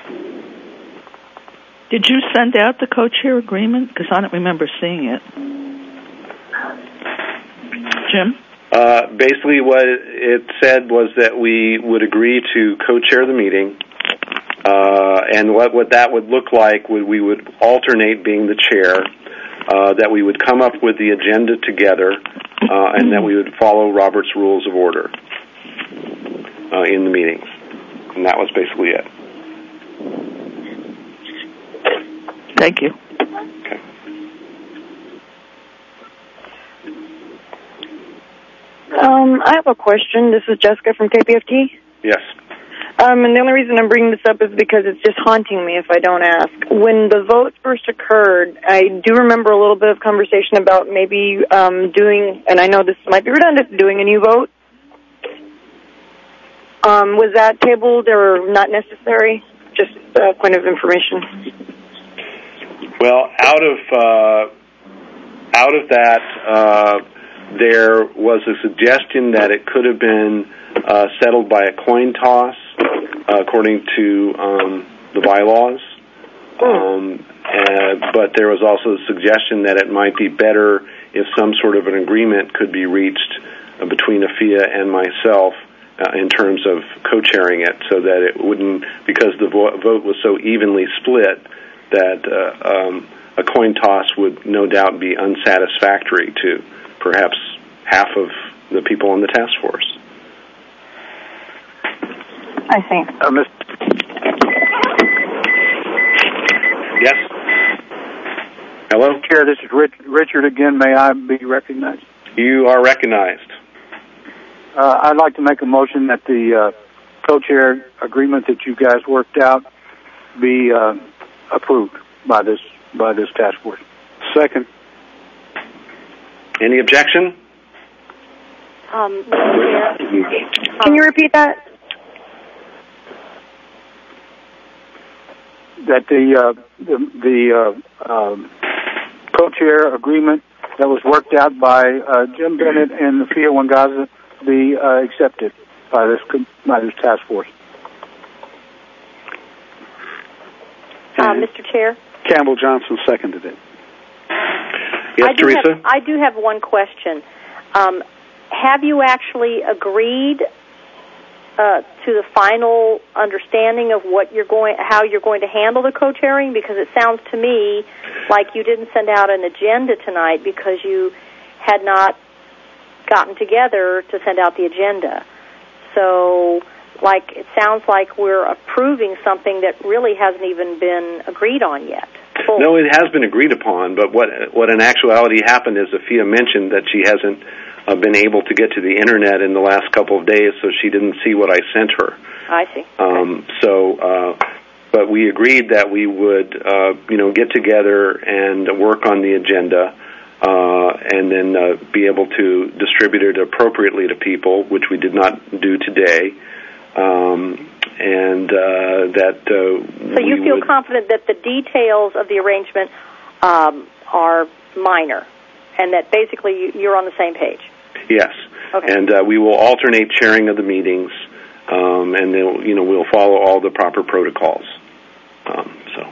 Did you send out the co-chair agreement? Because I don't remember seeing it. Jim? Uh, basically what it said was that we would agree to co-chair the meeting, uh, and what, what that would look like, would, we would alternate being the chair, uh, that we would come up with the agenda together, uh, and that we would follow Robert's Rules of Order uh, in the meetings. And that was basically it. Thank you. Okay. Um, I have a question. This is Jessica from K P F T. Yes. Um, and the only reason I'm bringing this up is because it's just haunting me if I don't ask. When the vote first occurred, I do remember a little bit of conversation about maybe um, doing, and I know this might be redundant, doing a new vote. Um, was that tabled or not necessary? Just a point of information. Well, out of uh, out of that, uh, there was a suggestion that it could have been uh, settled by a coin toss, uh, according to um, the bylaws. Um, uh, but there was also a suggestion that it might be better if some sort of an agreement could be reached uh, between Afia and myself uh, in terms of co-chairing it, so that it wouldn't, because the vo- vote was so evenly split, that uh, um, a coin toss would no doubt be unsatisfactory to perhaps half of the people on the task force. I see. Uh, Miz Yes? Hello? Chair, this is Rich, Richard again. May I be recognized? You are recognized. Uh, I'd like to make a motion that the uh, co-chair agreement that you guys worked out be uh, approved by this by this task force. Second. Any objection? Um, Chair, Can you repeat that? That the uh, the, the uh, um, co-chair agreement that was worked out by uh, Jim Bennett and Afia Wangaza be uh, accepted by this by this task force. uh, Mister Chair? Campbell Johnson seconded it. Yes, I do Teresa? Have, I do have one question. Um, have you actually agreed uh, to the final understanding of what you're going, how you're going to handle the co-chairing? Because it sounds to me like you didn't send out an agenda tonight because you had not gotten together to send out the agenda. So, like, it sounds like we're approving something that really hasn't even been agreed on yet. Full. No, it has been agreed upon, but what what in actuality happened is Afia mentioned that she hasn't uh, been able to get to the Internet in the last couple of days, so she didn't see what I sent her. I see. Um, so, uh, but we agreed that we would, uh, you know, get together and work on the agenda, uh, and then uh, be able to distribute it appropriately to people, which we did not do today. Um, and uh, that uh, so you we feel would, confident that the details of the arrangement um, are minor, and that basically you, you're on the same page. Yes. Okay. And uh, we will alternate chairing of the meetings, um, and then you know we'll follow all the proper protocols. Um, so.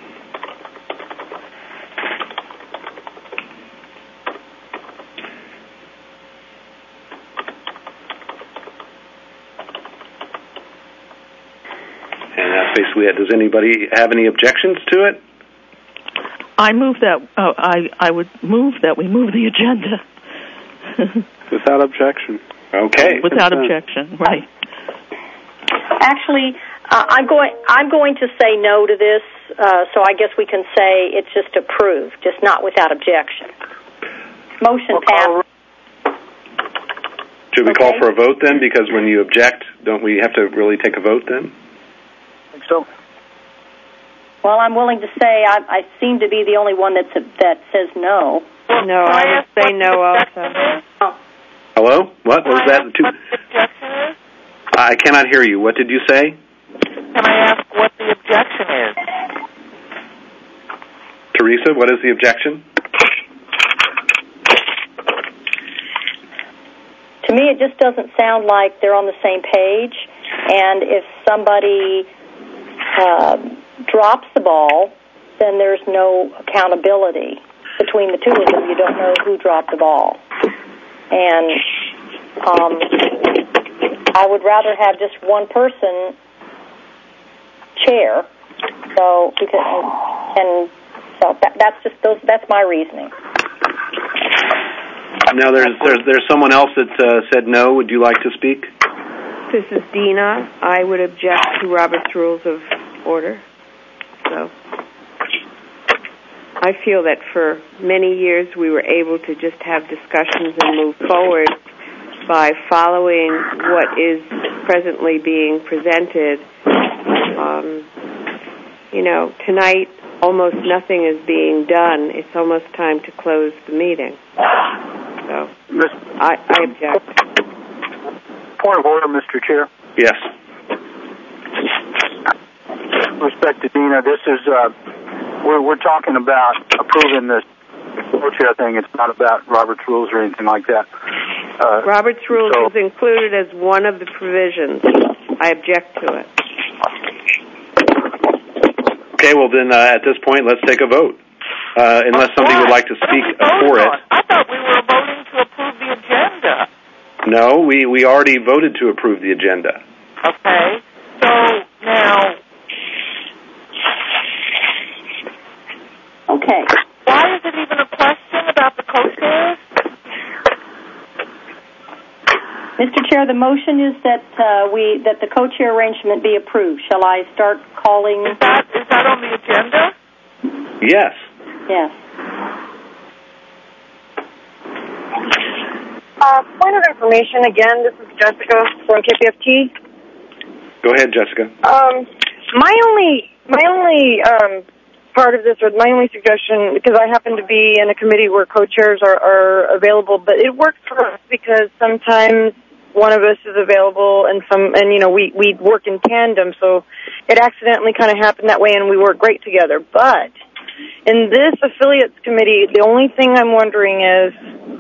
And that's basically it. Does anybody have any objections to it? I move that. Oh, I I would move that we move the agenda. Without objection. Okay. Without objection, right? Actually, uh, I'm going. I'm going to say no to this. Uh, so I guess we can say it's just approved, just not without objection. Motion passed. Should we Okay. call for a vote then? Because when you object, don't we have to really take a vote then? I think so. Well, I'm willing to say I, I seem to be the only one that's a, that says no. No, I would say no also. Oh. Hello? What? What was that? Two... I cannot hear you. What did you say? Can I ask what the objection is? Teresa, what is the objection? To me, it just doesn't sound like they're on the same page. And if somebody uh, drops the ball, then there's no accountability between the two of them. You don't know who dropped the ball. And um, I would rather have just one person chair. So because and so that, that's just those. That's my reasoning. Now there's there's there's someone else that uh, said no. Would you like to speak? This is Dina. I would object to Robert's Rules of Order. So I feel that for many years we were able to just have discussions and move forward by following what is presently being presented. Um, you know, tonight almost nothing is being done. It's almost time to close the meeting. So I, I object. Point of order, Mister Chair. Yes. Respect to Dina, this is uh, we're we're talking about approving this co-chair thing. It's not about Robert's rules or anything like that. Uh, Robert's rules so, is included as one of the provisions. I object to it. Okay, well then uh, at this point, let's take a vote. Uh, unless somebody would like to speak for it. I thought we were voting to approve the agenda. No, we, we already voted to approve the agenda. Okay, so now... Okay. Why is it even a question about the co-chairs? Mister Chair, the motion is that uh, we that the co-chair arrangement be approved. Shall I start calling? Is that is that on the agenda? Yes. Yes. Uh, point of information again. This is Jessica from K P F T. Go ahead, Jessica. Um, my only my only um, part of this, or my only suggestion, because I happen to be in a committee where co-chairs are, are available, but it works for us because sometimes one of us is available, and some, and you know, we we work in tandem, so it accidentally kind of happened that way, and we work great together. But in this affiliates committee, the only thing I'm wondering is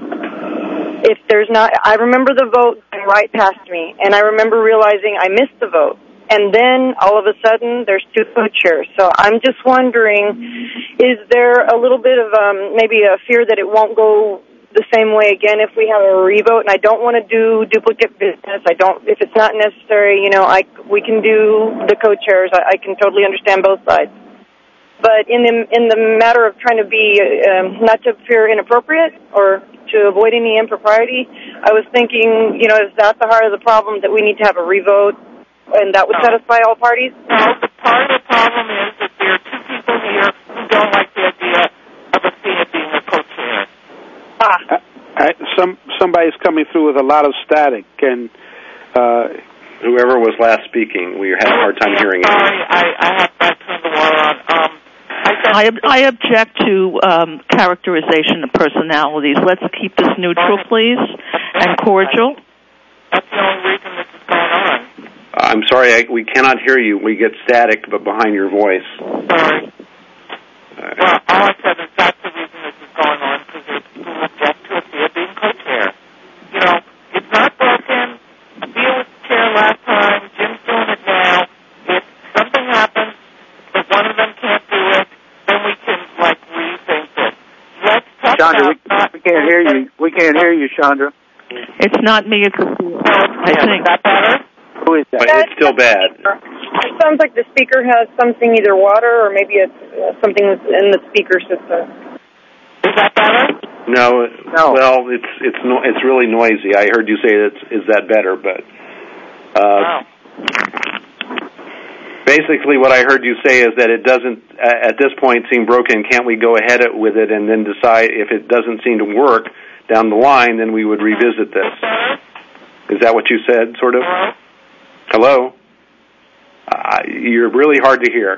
if there's not. I remember the vote going right past me, and I remember realizing I missed the vote. And then, all of a sudden, there's two co-chairs. So I'm just wondering, is there a little bit of um, maybe a fear that it won't go the same way again if we have a revote? And I don't want to do duplicate business. I don't. If it's not necessary, you know, I, we can do the co-chairs. I, I can totally understand both sides. But in the, in the matter of trying to be, um, not to appear inappropriate or to avoid any impropriety, I was thinking, you know, is that the heart of the problem, that we need to have a revote? And that would no. satisfy all parties? No, the part of the problem is that there are two people here who don't like the idea of a Athena being a co-chair. Ah. I, I, some somebody's coming through with a lot of static, and uh, whoever was last speaking, we had a hard time hearing it. Sorry, I, I have to turn the water on. Um, I, ob- I object to um, characterization of personalities. Let's keep this neutral, please, and cordial. That's the only reason this is going on. I'm sorry, I, we cannot hear you. We get static, but behind your voice. Sorry. Uh, well, all I said is that's the reason this is going on, because there's people who object to Athena being co-chair. You know, it's not broken. Athena was the chair last time. Jim's doing it now. If something happens, if one of them can't do it, then we can, like, rethink it. Let's talk Chandra, we, about... we can't hear you. We can't hear you, Chandra. It's not me, it's Athena. I think. Is that better? Who is that? But it's still bad. It sounds like the speaker has something, either water or maybe it's uh, something that's in the speaker system. Is that better? No, No. well, it's it's no, it's really noisy. I heard you say that. Is that better? But uh, Wow. basically, what I heard you say is that it doesn't at this point seem broken. Can't we go ahead with it and then decide if it doesn't seem to work down the line? Then we would revisit this. Is that what you said? Sort of. Hello? Hello? Uh, you're really hard to hear.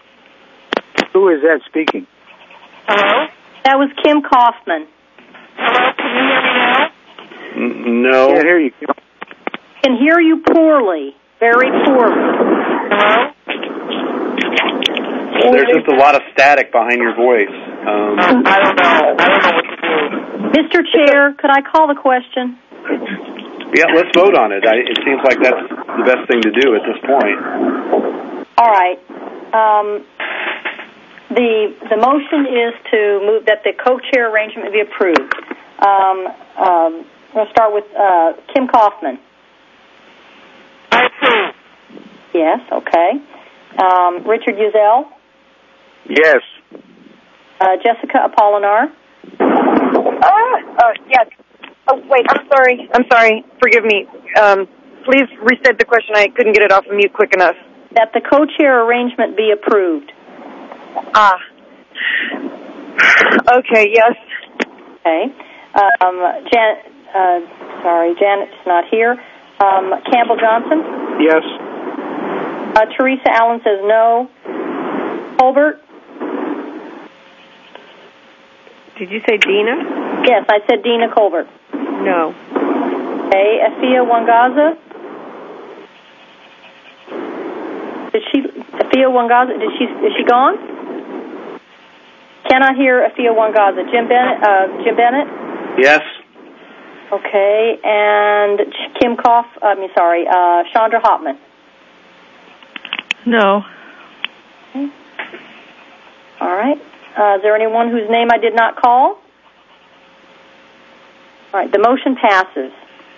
Who is that speaking? Hello? That was Kim Kaufman. Hello? Can you hear me now? N- no. Can't hear you. can hear you poorly, very poorly. Hello? There's just a lot of static behind your voice. Um, um, I don't know. I don't know what to do. Mister Chair, could I call the question? Yeah, let's vote on it. I, it seems like that's the best thing to do at this point. All right. Um, the the motion is to move that the co-chair arrangement be approved. Um, um, we'll start with uh, Kim Kaufman. I approve. Yes. Okay. Um, Richard Uzel. Yes. Uh, Jessica Apollinar. Uh, uh, yes. Oh, wait, I'm sorry. I'm sorry. Forgive me. Um, please reset the question. I couldn't get it off of mute quick enough. That the co-chair arrangement be approved. Ah. Okay, yes. Okay. Um, Jan, uh, sorry, Janet's not here. Um, Campbell Johnson? Yes. Uh, Teresa Allen says no. Colbert? Did you say Dina? Yes, I said Dina Colbert. No. Okay, Afia Wangaza? Did she, Afia Wangaza, did she, is she gone? Cannot hear Afia Wangaza. Jim Bennett, uh, Jim Bennett? Yes. Okay, and Kim Koff, I mean, sorry, uh, Chandra Hopman? No. Okay. All right. Uh, is there anyone whose name I did not call? All right, the motion passes.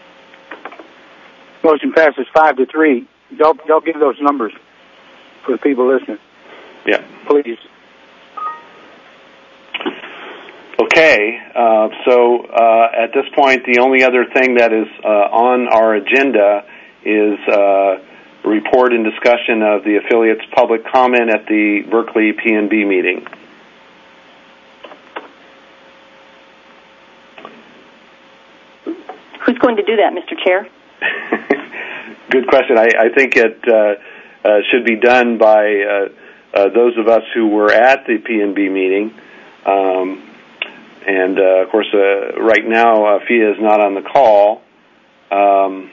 Motion passes five to three. Don't don't give those numbers for the people listening. Yeah. Please. Okay, uh, so uh, at this point, the only other thing that is uh, on our agenda is uh, a report and discussion of the affiliate's public comment at the Berkeley P N B meeting. Who's going to do that, Mister Chair? Good question. I, I think it uh, uh, should be done by uh, uh, those of us who were at the P N B meeting. Um, and, uh, of course, uh, right now, uh, Fia is not on the call. Um,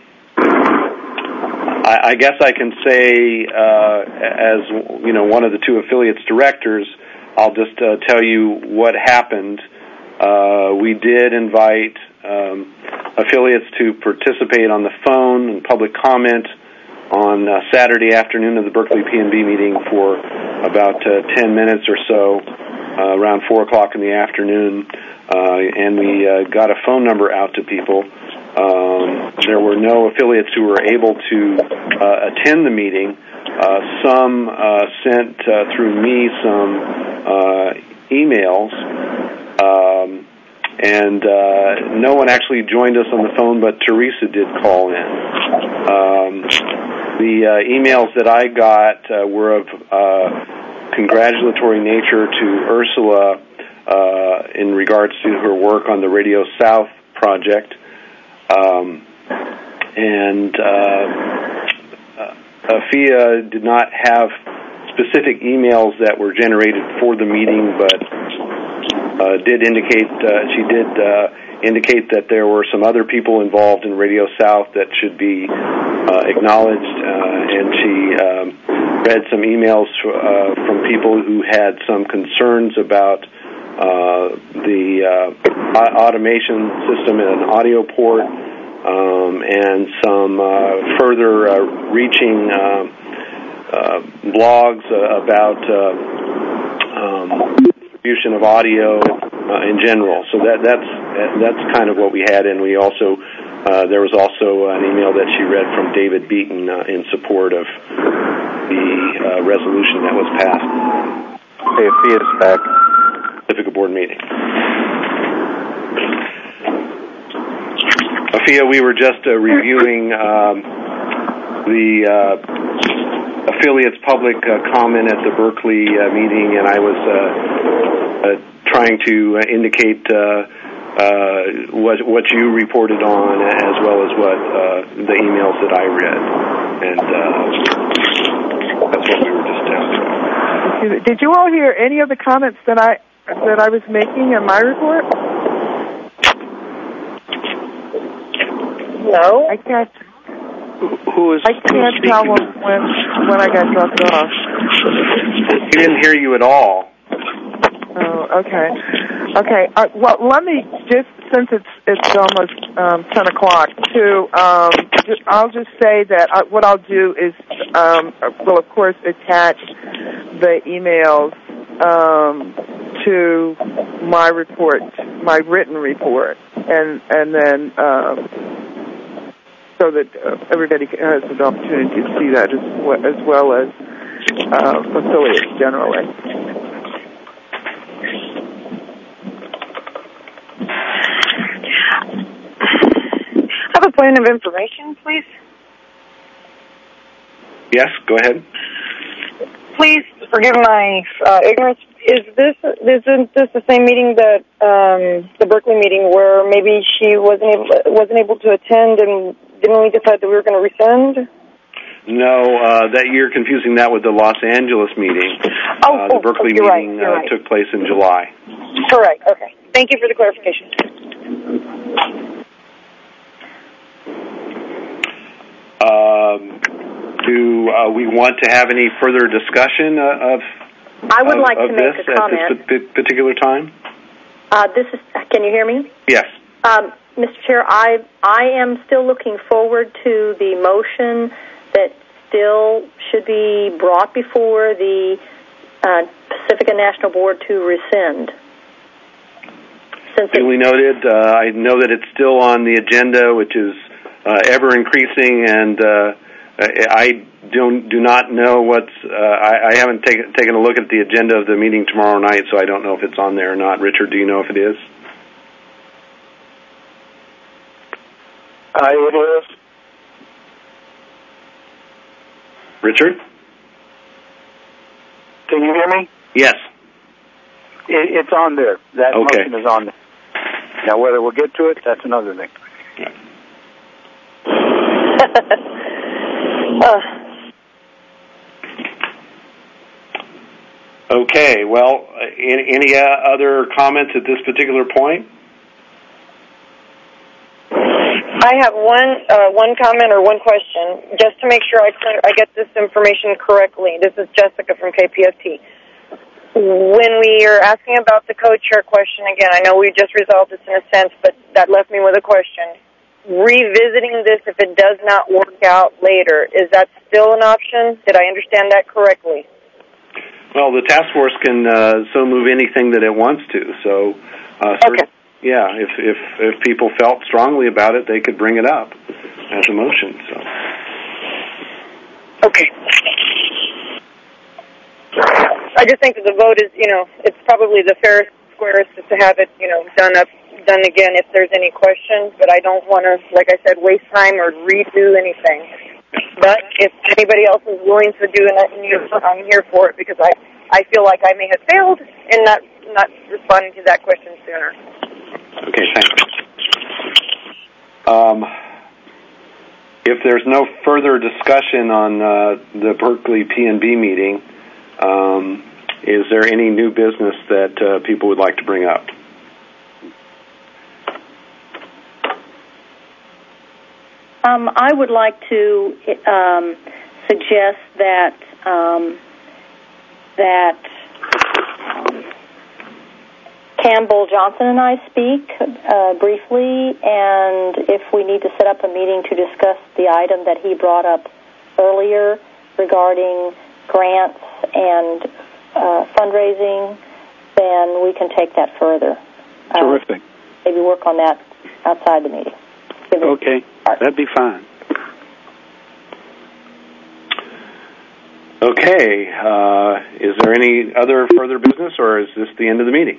I, I guess I can say, uh, as you know, one of the two affiliates directors, I'll just uh, tell you what happened. Uh, we did invite um, affiliates to participate on the phone and public comment on uh, Saturday afternoon of the Berkeley P N B meeting for about uh, ten minutes or so, uh, around four o'clock in the afternoon, uh, and we uh, got a phone number out to people. Um, there were no affiliates who were able to uh, attend the meeting. Uh, some uh, sent uh, through me some uh, emails, um, and uh, no one actually joined us on the phone, but Teresa did call in. Um, the uh, emails that I got uh, were of uh, congratulatory nature to Ursula uh, in regards to her work on the Radio South project. Um, and uh, uh, Afia did not have specific emails that were generated for the meeting, but uh, did indicate uh, she did uh, indicate that there were some other people involved in Radio South that should be uh, acknowledged, uh, and she um, read some emails uh, from people who had some concerns about Uh, the uh, automation system and an audio port, um, and some uh, further uh, reaching uh, uh, blogs uh, about uh, um, distribution of audio uh, in general. So that that's that's kind of what we had, and we also uh, there was also an email that she read from David Beaton uh, in support of the uh, resolution that was passed. Hey, Fia's back. Pacifica Board meeting. Afia, we were just uh, reviewing um, the uh, affiliate's public uh, comment at the Berkeley uh, meeting, and I was uh, uh, trying to uh, indicate uh, uh, what what you reported on, as well as what uh, the emails that I read, and uh, that's what we were just down to. Did you all hear any of the comments that I that I was making in my report? No. I can't. Who is? I can't tell when when, when I got dropped off. He didn't hear you at all. Oh, okay. Okay. Uh, well, let me just, since it's it's almost um, ten o'clock, to um, just, I'll just say that I, what I'll do is, um, well, of course, attach the emails um, to my report, my written report, and and then um, so that uh, everybody has an opportunity to see that as well as, well as uh, affiliates generally. Have a point of information, please. Yes, go ahead. Please forgive my uh, ignorance. Is this isn't this the same meeting that um, the Berkeley meeting where maybe she wasn't able, wasn't able to attend, and didn't we decide that we were going to rescind? No, uh, that you're confusing that with the Los Angeles meeting. Oh, uh, the Berkeley oh, meeting right, uh, right. took place in July. Correct. Okay. Thank you for the clarification. Um, do uh, we want to have any further discussion uh, of? I would of, like of to make this a comment. At this particular time? Uh, this is. Can you hear me? Yes. Um, Mister Chair, I I am still looking forward to the motion that still should be brought before the uh, Pacifica National Board to rescind. Since Duly noted. Uh, I know that it's still on the agenda, which is uh, ever increasing, and uh, I don't do not know what's. Uh, I, I haven't taken taken a look at the agenda of the meeting tomorrow night, so I don't know if it's on there or not. Richard, do you know if it is? Uh, it is. Richard? Can you hear me? Yes. It, it's on there. That okay. motion is on there. Now, whether we'll get to it, that's another thing. Yeah. uh. Okay. Well, uh, any, any uh, other comments at this particular point? I have one uh, one comment or one question, just to make sure I clear, I get this information correctly. This is Jessica from K P F T. When we are asking about the co-chair question again, I know we just resolved this in a sense, but that left me with a question. Revisiting this if it does not work out later, is that still an option? Did I understand that correctly? Well, the task force can uh, so move anything that it wants to. So, uh, okay. Yeah, if, if if people felt strongly about it, they could bring it up as a motion. So. Okay. I just think that the vote is, you know, it's probably the fairest, squarest is to have it, you know, done up, done again if there's any questions. But I don't want to, like I said, waste time or redo anything. But if anybody else is willing to do it, I'm here for it because I I feel like I may have failed in not not responding to that question sooner. Okay, thanks. Um, if there's no further discussion on uh, the Berkeley P N B meeting, um, is there any new business that uh, people would like to bring up? Um, I would like to um, suggest that um, that um, Campbell Johnson and I speak uh, briefly, and if we need to set up a meeting to discuss the item that he brought up earlier regarding grants and uh, fundraising, then we can take that further. Terrific. Uh, maybe work on that outside the meeting. Okay, that'd be fine. Okay, uh, is there any other further business, or is this the end of the meeting?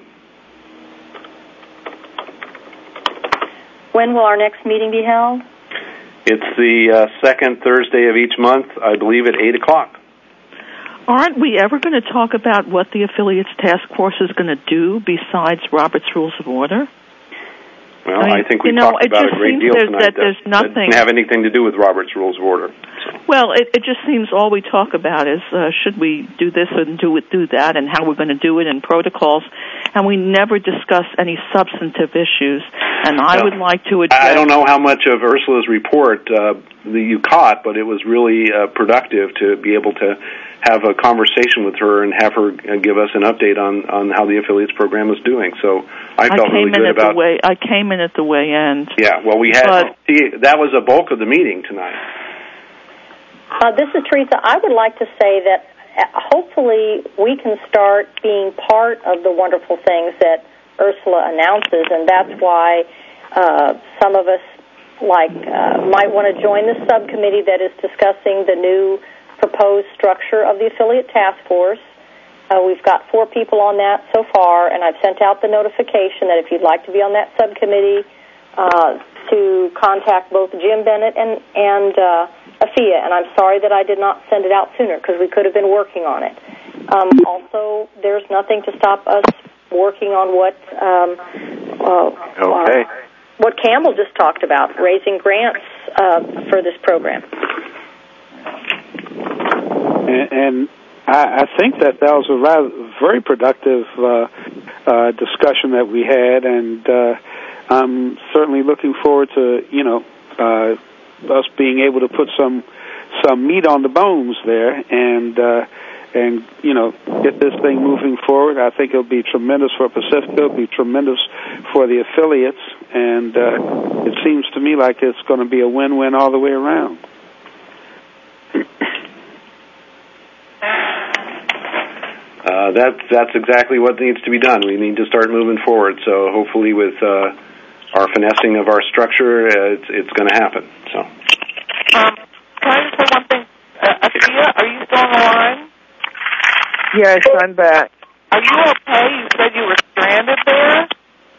When will our next meeting be held? It's the uh, second Thursday of each month, I believe at eight o'clock. Aren't we ever going to talk about what the Affiliates Task Force is going to do besides Robert's Rules of Order? Well, I, mean, I think we you know, talked about a great deal there's, tonight that there's that, nothing, that didn't have anything to do with Robert's Rules of Order. So. Well, it, it just seems all we talk about is uh, should we do this and do it, do that, and how we're going to do it, and protocols, and we never discuss any substantive issues. And I well, would like to address. I don't know how much of Ursula's report uh, that you caught, but it was really uh, productive to be able to have a conversation with her and have her give us an update on, on how the affiliates program is doing. So I felt I came really good in at about. The way, I came in at the way end. Yeah, well, we had but, see, that was a bulk of the meeting tonight. Uh, this is Teresa. I would like to say that hopefully we can start being part of the wonderful things that Ursula announces, and that's why uh, some of us like uh, might want to join the subcommittee that is discussing the new proposed structure of the affiliate task force. Uh, we've got four people on that so far, and I've sent out the notification that if you'd like to be on that subcommittee, uh, to contact both Jim Bennett and, and uh, Afia. And I'm sorry that I did not send it out sooner because we could have been working on it. Um, also, there's nothing to stop us working on what um, uh, okay. uh, what Campbell just talked about, raising grants uh, for this program. And, and I, I think that that was a rather, very productive uh, uh, discussion that we had, and uh, I'm certainly looking forward to, you know, uh, us being able to put some some meat on the bones there, and uh, and you know, get this thing moving forward. I think it'll be tremendous for Pacifica. It'll be tremendous for the affiliates, and uh, it seems to me like it's going to be a win-win all the way around. Uh, that's that's exactly what needs to be done. We need to start moving forward. So hopefully, with uh, our finessing of our structure, uh, it's it's going to happen. So. Um, can I just say one thing? Uh, Afia, are you still on the line? Yes, I'm back. Are you okay? You said you were stranded there.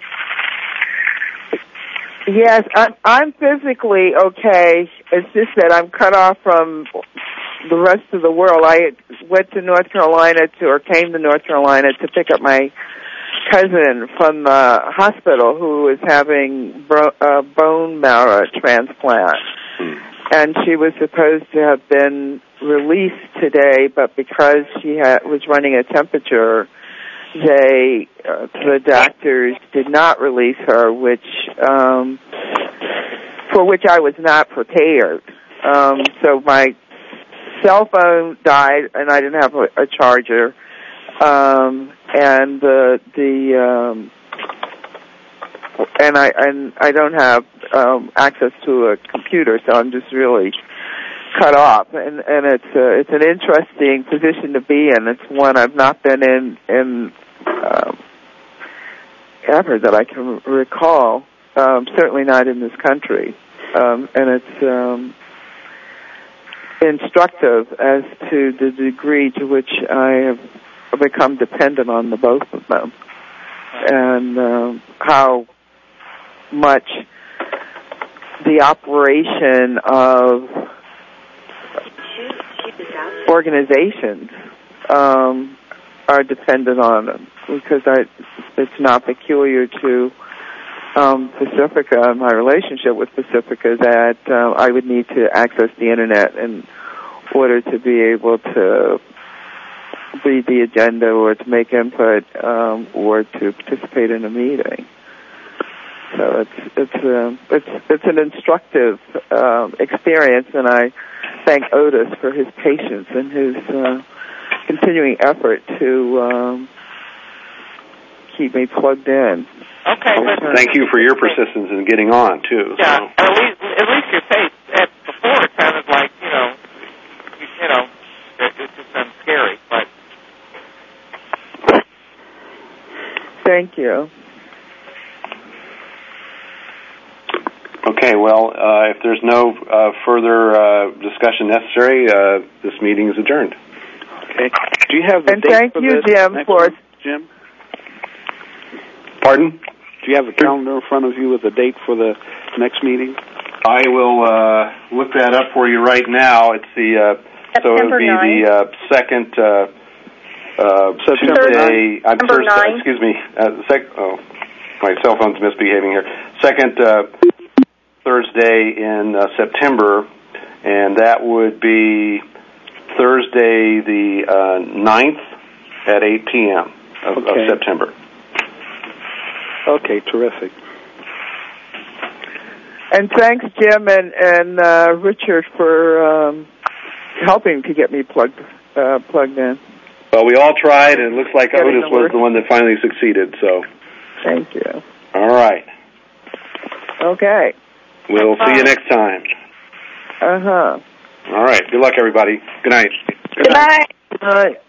Yes, I'm, I'm physically okay. It's just that I'm cut off from the rest of the world. I went to North Carolina to, or came to North Carolina to pick up my cousin from the hospital who was having bro, uh, bone marrow transplant. And she was supposed to have been released today, but because she had, was running a temperature, they, uh, the doctors did not release her, which, um, for which I was not prepared. Um, so my cell phone died, and I didn't have a, a charger, um, and the the um, and I and I don't have um, access to a computer, so I'm just really cut off. And and it's uh, it's an interesting position to be in. It's one I've not been in in um, ever that I can recall. Um, certainly not in this country, um, and it's. Um, instructive as to the degree to which I have become dependent on the both of them, and um, how much the operation of organizations um, are dependent on them, because I, it's not peculiar to Um, Pacifica, my relationship with Pacifica, that uh, I would need to access the internet in order to be able to read the agenda or to make input um, or to participate in a meeting. So it's it's uh, it's it's an instructive uh, experience, and I thank Otis for his patience and his uh, continuing effort to um, keep me plugged in. Okay, but thank you for your persistence in getting on too. Yeah, so. at least at least your face at before it sounded like you know, you, you know, it, it just sounds scary. But thank you. Okay, well, uh, if there's no uh, further uh, discussion necessary, uh, this meeting is adjourned. Okay. Do you have the and date thank for you, this Jim, next for one, Jim? Pardon? Do you have a calendar in front of you with the date for the next meeting? I will uh, look that up for you right now. It's the uh, so it would be the uh, second uh, uh, Tuesday. I'm September Thursday. Excuse me. Uh, sec- oh, my cell phone's misbehaving here. second uh, Thursday in uh, September, and that would be Thursday the uh, ninth at eight p.m. Of, okay. of September. Okay, terrific. And thanks, Jim and, and uh, Richard, for um, helping to get me plugged uh, plugged in. Well, we all tried, and it looks like Getting Otis was the one that finally succeeded. So, thank you. All right. Okay. We'll see you next time. Uh huh. All right. Good luck, everybody. Good night. Good night. Good night.